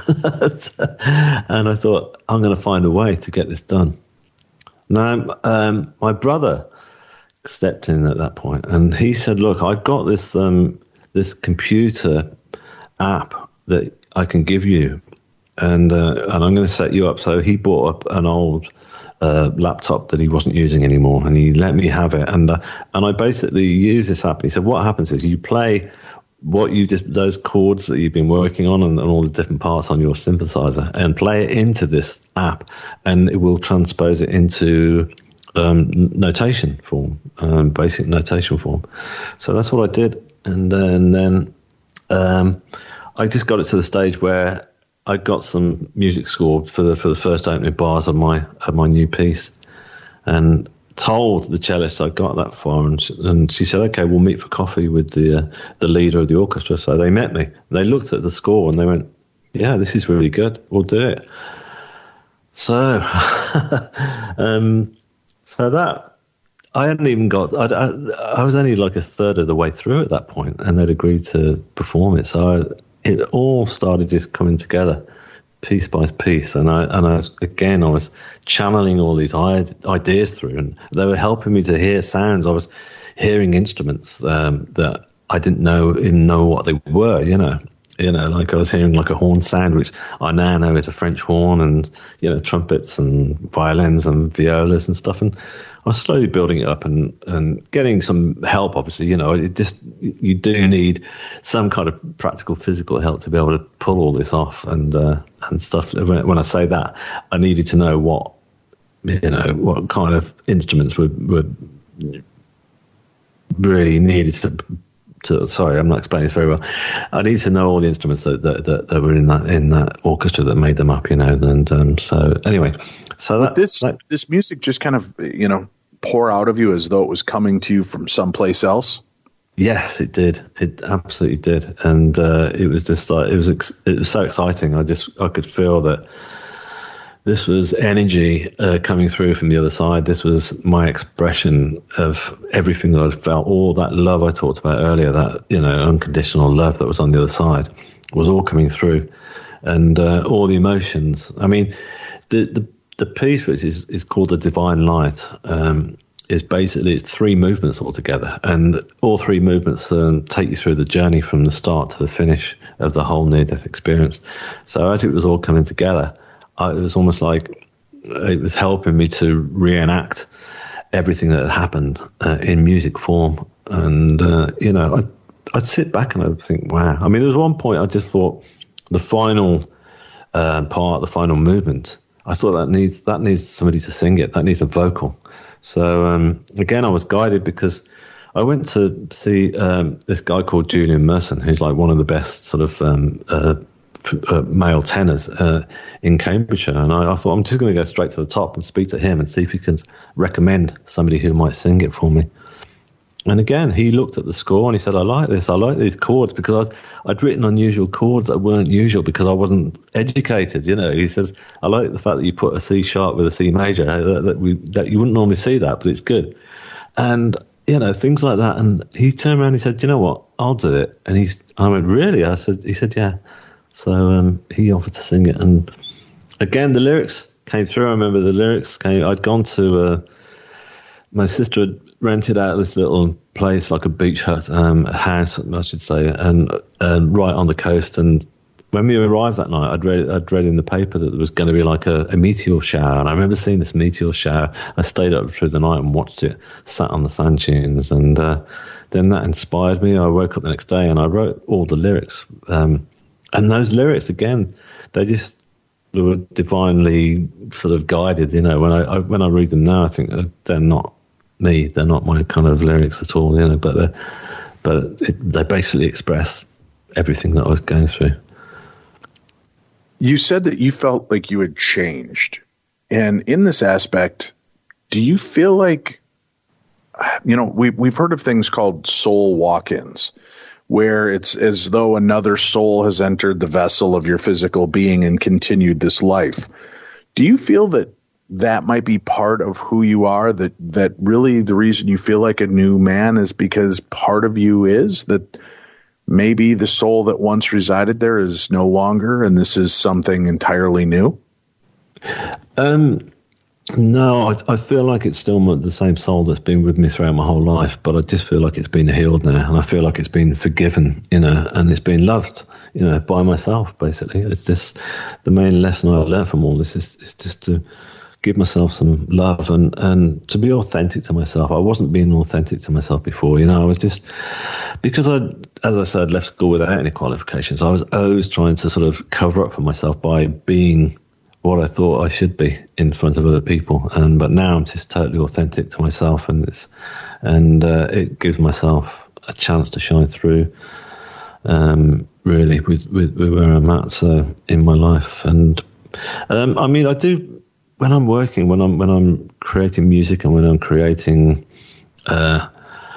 S4: that. And I thought, I'm going to find a way to get this done. Now, um, my brother stepped in at that point, and he said, look, I've got this um, this computer app that I can give you, and uh, and I'm going to set you up. So he bought up an old uh, laptop that he wasn't using anymore, and he let me have it. And uh, and I basically use this app. And he said, what happens is you play what you just, those chords that you've been working on and, and all the different parts on your synthesizer, and play it into this app, and it will transpose it into um, notation form, um, basic notation form. So that's what I did. And, uh, and then um, I just got it to the stage where I got some music scored for the, for the first opening bars of my, of my new piece, and told the cellist I got that far, and she, and she said, okay, we'll meet for coffee with the uh, the leader of the orchestra. So they met me. They looked at the score and they went, yeah, this is really good. We'll do it. So, um, so that, I hadn't even got, I, I, I was only like a third of the way through at that point, and they'd agreed to perform it. So I, it all started just coming together, piece by piece, and I and I was, again I was channeling all these ideas through, and they were helping me to hear sounds. I was hearing instruments um, that I didn't know even know what they were. You know, you know, like I was hearing like a horn sound, which I now know is a French horn, and you know, trumpets and violins and violas and stuff. And I was slowly building it up and, and getting some help, obviously. You know, it just, you do need some kind of practical physical help to be able to pull all this off and uh, and stuff. When, when I say that, I needed to know what, you know, what kind of instruments were, were really needed to, to, sorry, I'm not explaining this very well. I needed to know all the instruments that, that, that, that were in that in that orchestra that made them up, you know. And um, so anyway, so that,
S2: this
S4: that,
S2: this music just kind of, you know, pour out of you as though it was coming to you from someplace else.
S4: Yes, it did. It absolutely did, and uh, it was just like it was. Ex- it was so exciting. I just I could feel that this was energy uh, coming through from the other side. This was my expression of everything that I'd felt. All that love I talked about earlier, that, you know, unconditional love that was on the other side, was all coming through, and uh, all the emotions. I mean, the the the piece, which is is called The Divine Light, um, is basically it's three movements altogether, and all three movements um, take you through the journey from the start to the finish of the whole near-death experience. So as it was all coming together, I, it was almost like it was helping me to reenact everything that had happened uh, in music form. And uh, you know, I'd, I'd sit back and I'd think, wow. I mean, there was one point I just thought the final uh, part, the final movement, I thought that needs that needs somebody to sing it. That needs a vocal. So um, again, I was guided because I went to see um, this guy called Julian Merson, who's like one of the best sort of um, uh, f- uh, male tenors uh, in Cambridgeshire. And I, I thought, I'm just going to go straight to the top and speak to him and see if he can recommend somebody who might sing it for me. And again, he looked at the score and he said, I like this. I like these chords, because I was, I'd written unusual chords that weren't usual because I wasn't educated. You know, he says, I like the fact that you put a C sharp with a C major, that, that, we, that you wouldn't normally see that, but it's good. And, you know, things like that. And he turned around and he said, you know what, I'll do it. And he's, I went, really? I said, he said, yeah. So um, he offered to sing it. And again, the lyrics came through. I remember the lyrics came, I'd gone to, uh, my sister had rented out this little place, like a beach hut, um, a house, I should say, and um, right on the coast. And when we arrived that night, I'd read, I'd read in the paper that there was going to be like a, a meteor shower. And I remember seeing this meteor shower. I stayed up through the night and watched it, sat on the sand dunes. And uh, then that inspired me. I woke up the next day and I wrote all the lyrics. Um, and those lyrics, again, they just were divinely sort of guided. You know, when I, I when I read them now, I think they're not me. They're not my kind of lyrics at all. You know, but they but it, they basically express everything that I was going through.
S2: You said that you felt like you had changed, and in this aspect, do you feel like, you know, we we've heard of things called soul walk-ins, where it's as though another soul has entered the vessel of your physical being and continued this life. Do you feel that that might be part of who you are, that, that really the reason you feel like a new man is because part of you is that maybe the soul that once resided there is no longer, and this is something entirely new?
S4: Um, no, I, I feel like it's still the same soul that's been with me throughout my whole life, but I just feel like it's been healed now, and I feel like it's been forgiven, you know, and it's been loved, you know, by myself, basically. It's just the main lesson I learned from all this is, is just to give myself some love and, and to be authentic to myself. I wasn't being authentic to myself before, you know, I was just, because I, as I said, left school without any qualifications, I was always trying to sort of cover up for myself by being what I thought I should be in front of other people. And, but now I'm just totally authentic to myself, and it's, and uh, it gives myself a chance to shine through, um, really with, with, with where I'm at, so in my life. And, um, I mean, I do, when I'm working, when I'm, when I'm creating music and when I'm creating, uh,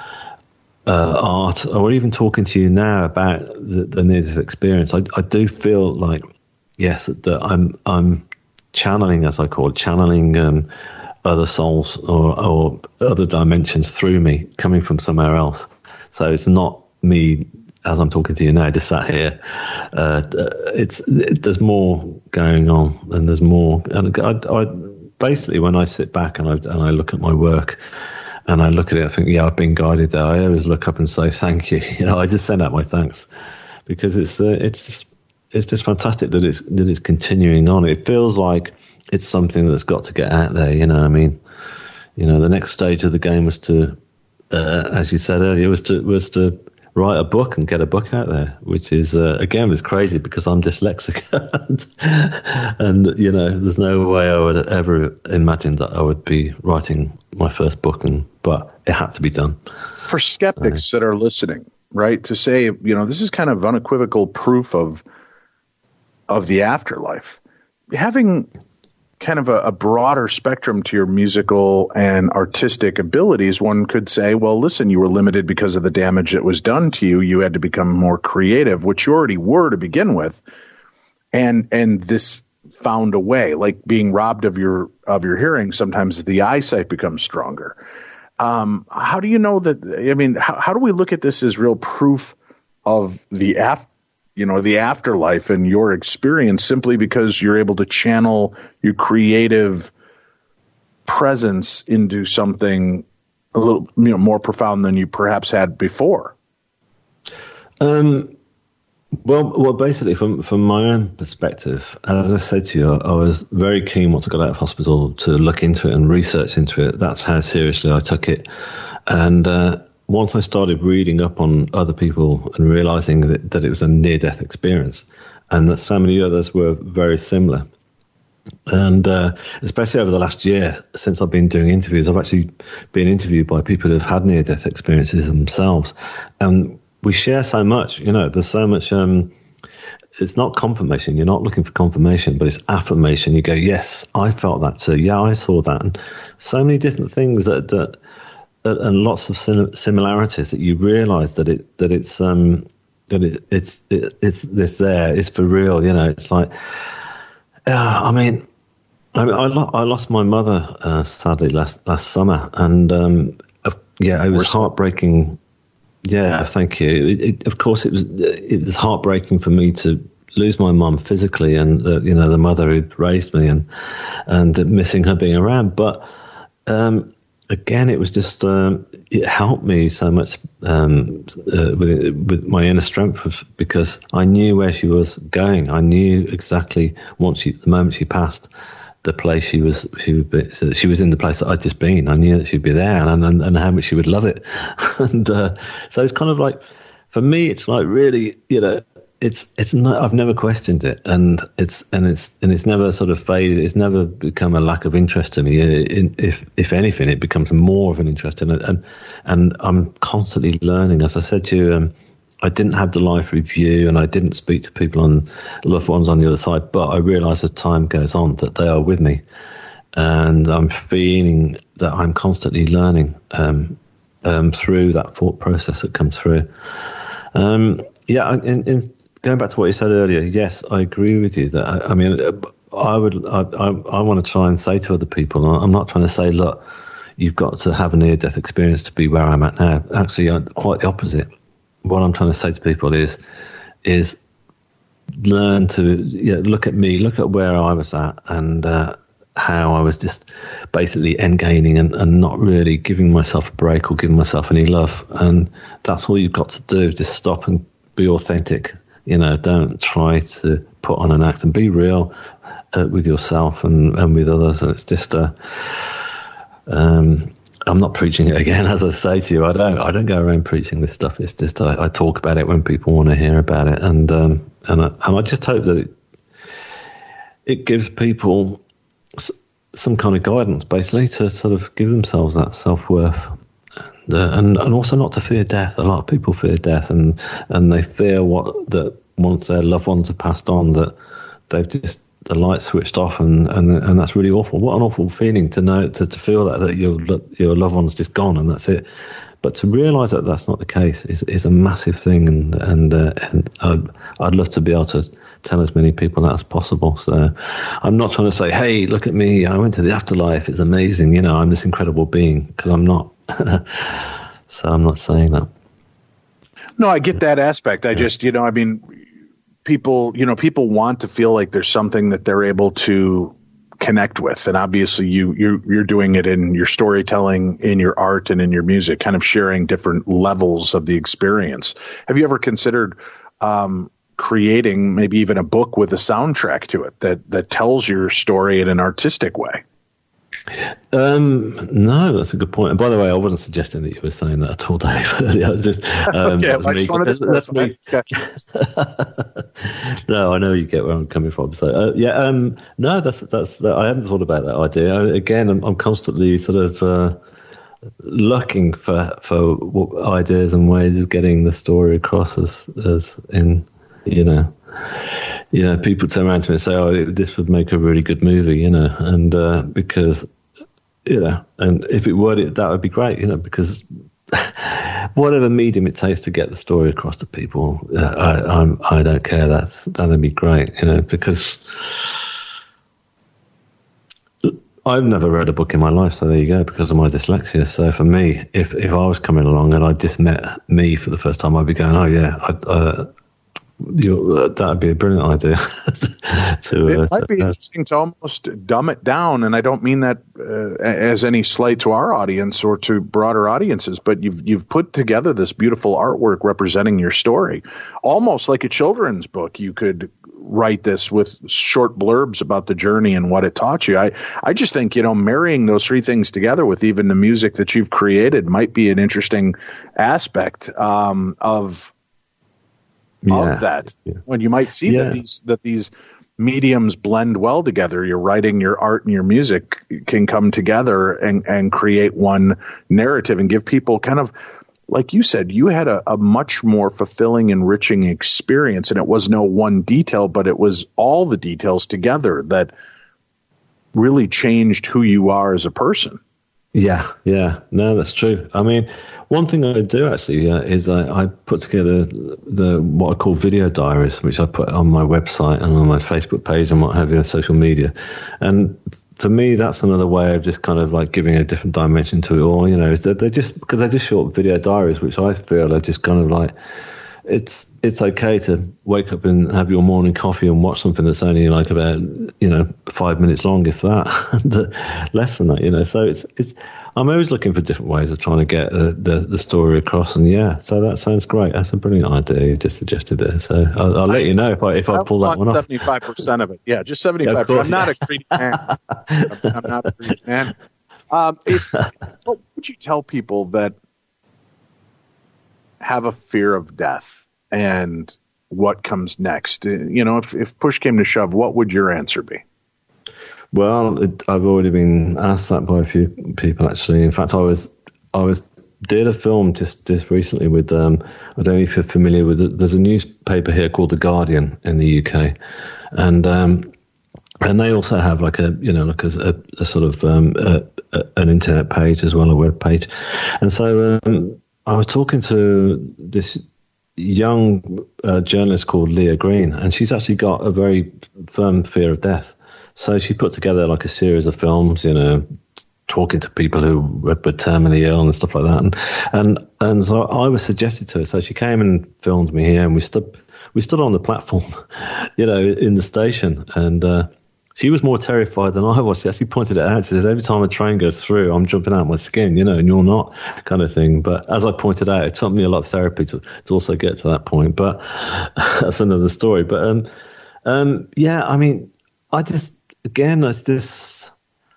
S4: uh, art, or even talking to you now about the, the near-death experience, I, I do feel like, yes, that I'm, I'm, channeling, as I call it, channeling um, other souls or, or other dimensions through me, coming from somewhere else. So it's not me, as I'm talking to you now, just sat here. Uh, it's it, there's more going on, and there's more. And I, I basically, when I sit back and I and I look at my work, and I look at it, I think, yeah, I've been guided there. I always look up and say thank you. You know, I just send out my thanks, because it's uh, it's just. It's just fantastic that it's that it's continuing on. It feels like it's something that's got to get out there. You know, I mean, you know, the next stage of the game was to, uh, as you said earlier, was to was to write a book and get a book out there, which is uh, again was crazy because I'm dyslexic, and you know, there's no way I would ever imagine that I would be writing my first book, and but it had to be done.
S2: For skeptics uh, that are listening, right, to say, you know, this is kind of unequivocal proof of. of the afterlife, having kind of a, a broader spectrum to your musical and artistic abilities, one could say, well, listen, you were limited because of the damage that was done to you. You had to become more creative, which you already were to begin with. And, and this found a way, like being robbed of your, of your hearing. Sometimes the eyesight becomes stronger. Um, how do you know that? I mean, how, how do we look at this as real proof of the after, you know, the afterlife and your experience, simply because you're able to channel your creative presence into something a little, you know, more profound than you perhaps had before?
S4: Um, well, well, basically, from from my own perspective, as I said to you, I, I was very keen once I got out of hospital to look into it and research into it. That's how seriously I took it, and. Uh, Once I started reading up on other people and realizing that, that it was a near-death experience, and that so many others were very similar, and uh, especially over the last year, since I've been doing interviews, I've actually been interviewed by people who've had near-death experiences themselves, and we share so much. You know, there's so much. Um, it's not confirmation. You're not looking for confirmation, but it's affirmation. You go, yes, I felt that too. Yeah, I saw that, and so many different things that that. And lots of similarities that you realise that it that it's um that it, it's it, it's it's there, it's for real, you know. It's like, uh, I mean, I mean, I, lo- I lost my mother uh, sadly last last summer, and um, uh, yeah, it was We're heartbreaking. Yeah, thank you. It, it, of course, it was it was heartbreaking for me to lose my mum physically, and uh, you know, the mother who raised me, and and missing her being around, but. Um, Again, it was just, um, it helped me so much um, uh, with, with my inner strength, because I knew where she was going. I knew exactly once she, the moment she passed, the place she was, she would be, so she was in the place that I'd just been. I knew that she'd be there, and and, and how much she would love it. and uh, so it's kind of like, for me, it's like really, you know, it's it's not. I've never questioned it, and it's and it's and it's never sort of faded. It's never become a lack of interest to me. It, if if anything, it becomes more of an interest, and and and I'm constantly learning. As I said to you, um, I didn't have the life review, and I didn't speak to people on loved ones on the other side. But I realise as time goes on that they are with me, and I'm feeling that I'm constantly learning um, um, through that thought process that comes through. Um, yeah, in, in going back to what you said earlier, yes, I agree with you that I, I mean, I would, I, I, I want to try and say to other people, I'm not trying to say, look, you've got to have a near-death experience to be where I'm at now. Actually, I'm quite the opposite. What I'm trying to say to people is, is learn to yeah, look at me, look at where I was at, and uh, how I was just basically end gaining and, and not really giving myself a break or giving myself any love. And that's all you've got to do, just stop and be authentic. You know, don't try to put on an act, and be real uh, with yourself and, and with others. And it's just, uh, um, I'm not preaching it again, as I say to you. I don't, I don't go around preaching this stuff. It's just I, I talk about it when people want to hear about it, and um, and I, and I just hope that it it gives people s- some kind of guidance, basically, to sort of give themselves that self-worth. And, uh, and and also not to fear death. A lot of people fear death, and and they fear what that once their loved ones have passed on, that they've just the light switched off, and, and and that's really awful. What an awful feeling to know to, to feel that that your your loved one's just gone and that's it. But to realise that that's not the case is is a massive thing, and and, uh, and I'd, I'd love to be able to tell as many people that as possible. So I'm not trying to say, hey, look at me, I went to the afterlife, it's amazing, you know, I'm this incredible being, because I'm not. So I'm not saying that.
S2: No, I get that aspect. I just, you know, I mean, people, you know, people want to feel like there's something that they're able to connect with. And obviously you, you're, you're doing it in your storytelling, in your art, and in your music, kind of sharing different levels of the experience. Have you ever considered um, creating maybe even a book with a soundtrack to it that, that tells your story in an artistic way?
S4: Um, no, that's a good point. And by the way, I wasn't suggesting that you were saying that at all, Dave. I was just, um,
S2: okay,
S4: that was
S2: I
S4: me.
S2: just wanted to
S4: That's me. No, I know you get where I'm coming from. So, uh, yeah, um, no, that's that's. That, I haven't thought about that idea. I, again, I'm, I'm constantly sort of uh, looking for for ideas and ways of getting the story across, as as in, you know. You know, people turn around to me and say, "Oh, this would make a really good movie," you know, and uh, because, you know, and if it were, that would be great, you know, because whatever medium it takes to get the story across to people, uh, I, I'm, I don't care. That's that'd be great, you know, because I've never read a book in my life, so there you go, because of my dyslexia. So for me, if if I was coming along and I just met me for the first time, I'd be going, "Oh yeah, I." Uh, You, uh, that would be a brilliant idea. to,
S2: it
S4: uh,
S2: might be
S4: uh,
S2: interesting to almost dumb it down, and I don't mean that uh, as any slight to our audience or to broader audiences, but you've you've put together this beautiful artwork representing your story, almost like a children's book. You could write this with short blurbs about the journey and what it taught you. I, I just think, you know, marrying those three things together with even the music that you've created might be an interesting aspect um, of
S4: Yeah.
S2: of that,
S4: Yeah.
S2: when you might see
S4: Yeah.
S2: that these that these mediums blend well together. Your writing, your art, and your music can come together and, and create one narrative and give people kind of, like you said, you had a, a much more fulfilling, enriching experience, and it was no one detail, but it was all the details together that really changed who you are as a person.
S4: Yeah, yeah, no, that's true. I mean, one thing I do actually uh, is I, I put together the what I call video diaries, which I put on my website and on my Facebook page and what have you, social media. And for me, that's another way of just kind of like giving a different dimension to it all. You know, they're, they're just because they're just short video diaries, which I feel are just kind of like it's it's okay to wake up and have your morning coffee and watch something that's only like about, you know, five minutes long, if that, and less than that, you know. So it's it's. I'm always looking for different ways of trying to get uh, the the story across, and yeah, so that sounds great. That's a brilliant idea you just suggested there. So I'll, I'll let you know if I if I pull that one off.
S2: seventy-five percent of it, yeah, just seventy-five percent.
S4: Yeah,
S2: I'm not a greedy man. I'm, I'm not a greedy man. Um, if, what would you tell people that have a fear of death and what comes next? Uh, you know, if, if push came to shove, what would your answer be?
S4: Well, it, I've already been asked that by a few people, actually. In fact, I was I was did a film just, just recently with, um, I don't know if you're familiar with it, there's a newspaper here called The Guardian in the U K. And um, and they also have like a, you know, like a, a, a sort of um, a, a, an internet page as well, a web page. And so um, I was talking to this young uh, journalist called Leah Green, and she's actually got a very firm fear of death. So she put together like a series of films, you know, talking to people who were terminally ill and stuff like that. And and and so I was suggested to her. So she came and filmed me here, and we stood we stood on the platform, you know, in the station. And uh, she was more terrified than I was. She actually pointed it out. She said, every time a train goes through, I'm jumping out of my skin, you know, and you're not, kind of thing. But as I pointed out, it took me a lot of therapy to, to also get to that point. But that's another story. But um, um, yeah, I mean, I just, again, it's just,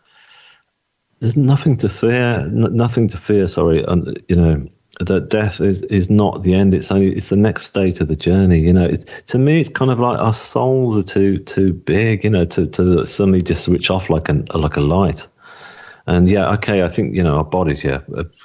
S4: there's nothing to fear, n- nothing to fear, sorry, um, you know, that death is, is not the end. It's only, it's the next stage of the journey, you know. It, to me, it's kind of like our souls are too too big, you know, to, to suddenly just switch off like a, like a light. And yeah, okay, I think, you know, our bodies, yeah,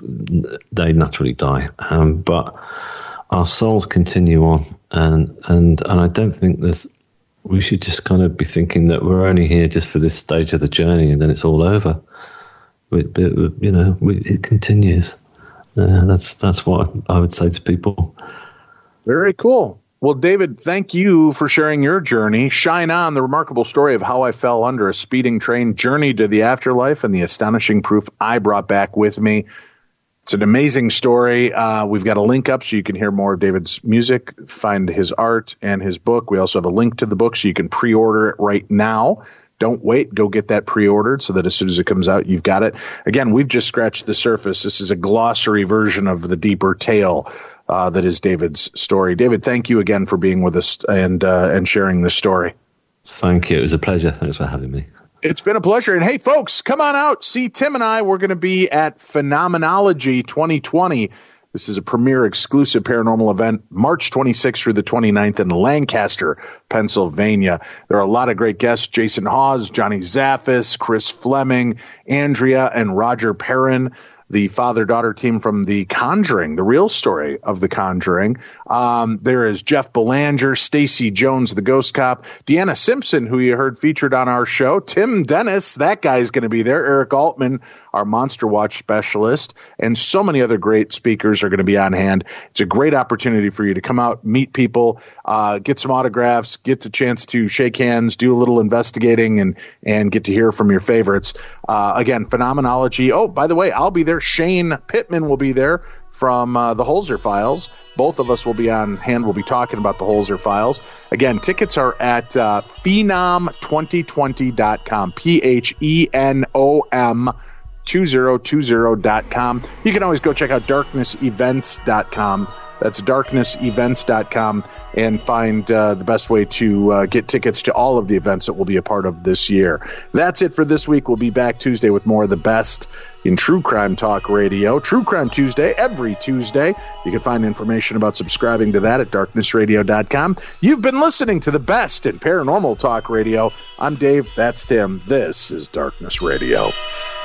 S4: they naturally die. Um, but our souls continue on. And, and, and I don't think there's, we should just kind of be thinking that we're only here just for this stage of the journey and then it's all over. But, but you know, we, it continues. Uh, that's that's what I would say to people.
S2: Very cool. Well, David, thank you for sharing your journey. Shine on, the remarkable story of how I fell under a speeding train, journey to the afterlife, and the astonishing proof I brought back with me. It's an amazing story. Uh, we've got a link up so you can hear more of David's music, find his art and his book. We also have a link to the book so you can pre-order it right now. Don't wait. Go get that pre-ordered so that as soon as it comes out, you've got it. Again, we've just scratched the surface. This is a glossary version of the deeper tale uh, that is David's story. David, thank you again for being with us and uh, and sharing this story.
S4: Thank you. It was a pleasure. Thanks for having me.
S2: It's been a pleasure. And hey, folks, come on out. See Tim and I. We're going to be at Phenomenology twenty twenty. This is a premier exclusive paranormal event, March twenty-sixth through the twenty-ninth in Lancaster, Pennsylvania. There are a lot of great guests: Jason Hawes, Johnny Zaffis, Chris Fleming, Andrea and Roger Perrin, the father-daughter team from The Conjuring, the real story of The Conjuring. Um, there is Jeff Belanger, Stacey Jones, the Ghost Cop, Deanna Simpson, who you heard featured on our show, Tim Dennis, that guy's going to be there, Eric Altman, our Monster Watch specialist, and so many other great speakers are going to be on hand. It's a great opportunity for you to come out, meet people, uh, get some autographs, get the chance to shake hands, do a little investigating, and and get to hear from your favorites. Uh, again, Phenomenology. Oh, by the way, I'll be there. Shane Pittman will be there from uh, the Holzer Files. Both of us will be on hand. We'll be talking about the Holzer Files. Again, tickets are at uh, phenom twenty twenty dot com, P H E N O M two thousand twenty dot com. You can always go check out darkness events dot com. That's darkness events dot com and find uh, the best way to uh, get tickets to all of the events that we'll be a part of this year. That's it for this week. We'll be back Tuesday with more of the best in True Crime Talk Radio. True Crime Tuesday, every Tuesday. You can find information about subscribing to that at darkness radio dot com. You've been listening to the best in paranormal talk radio. I'm Dave. That's Tim. This is Darkness Radio.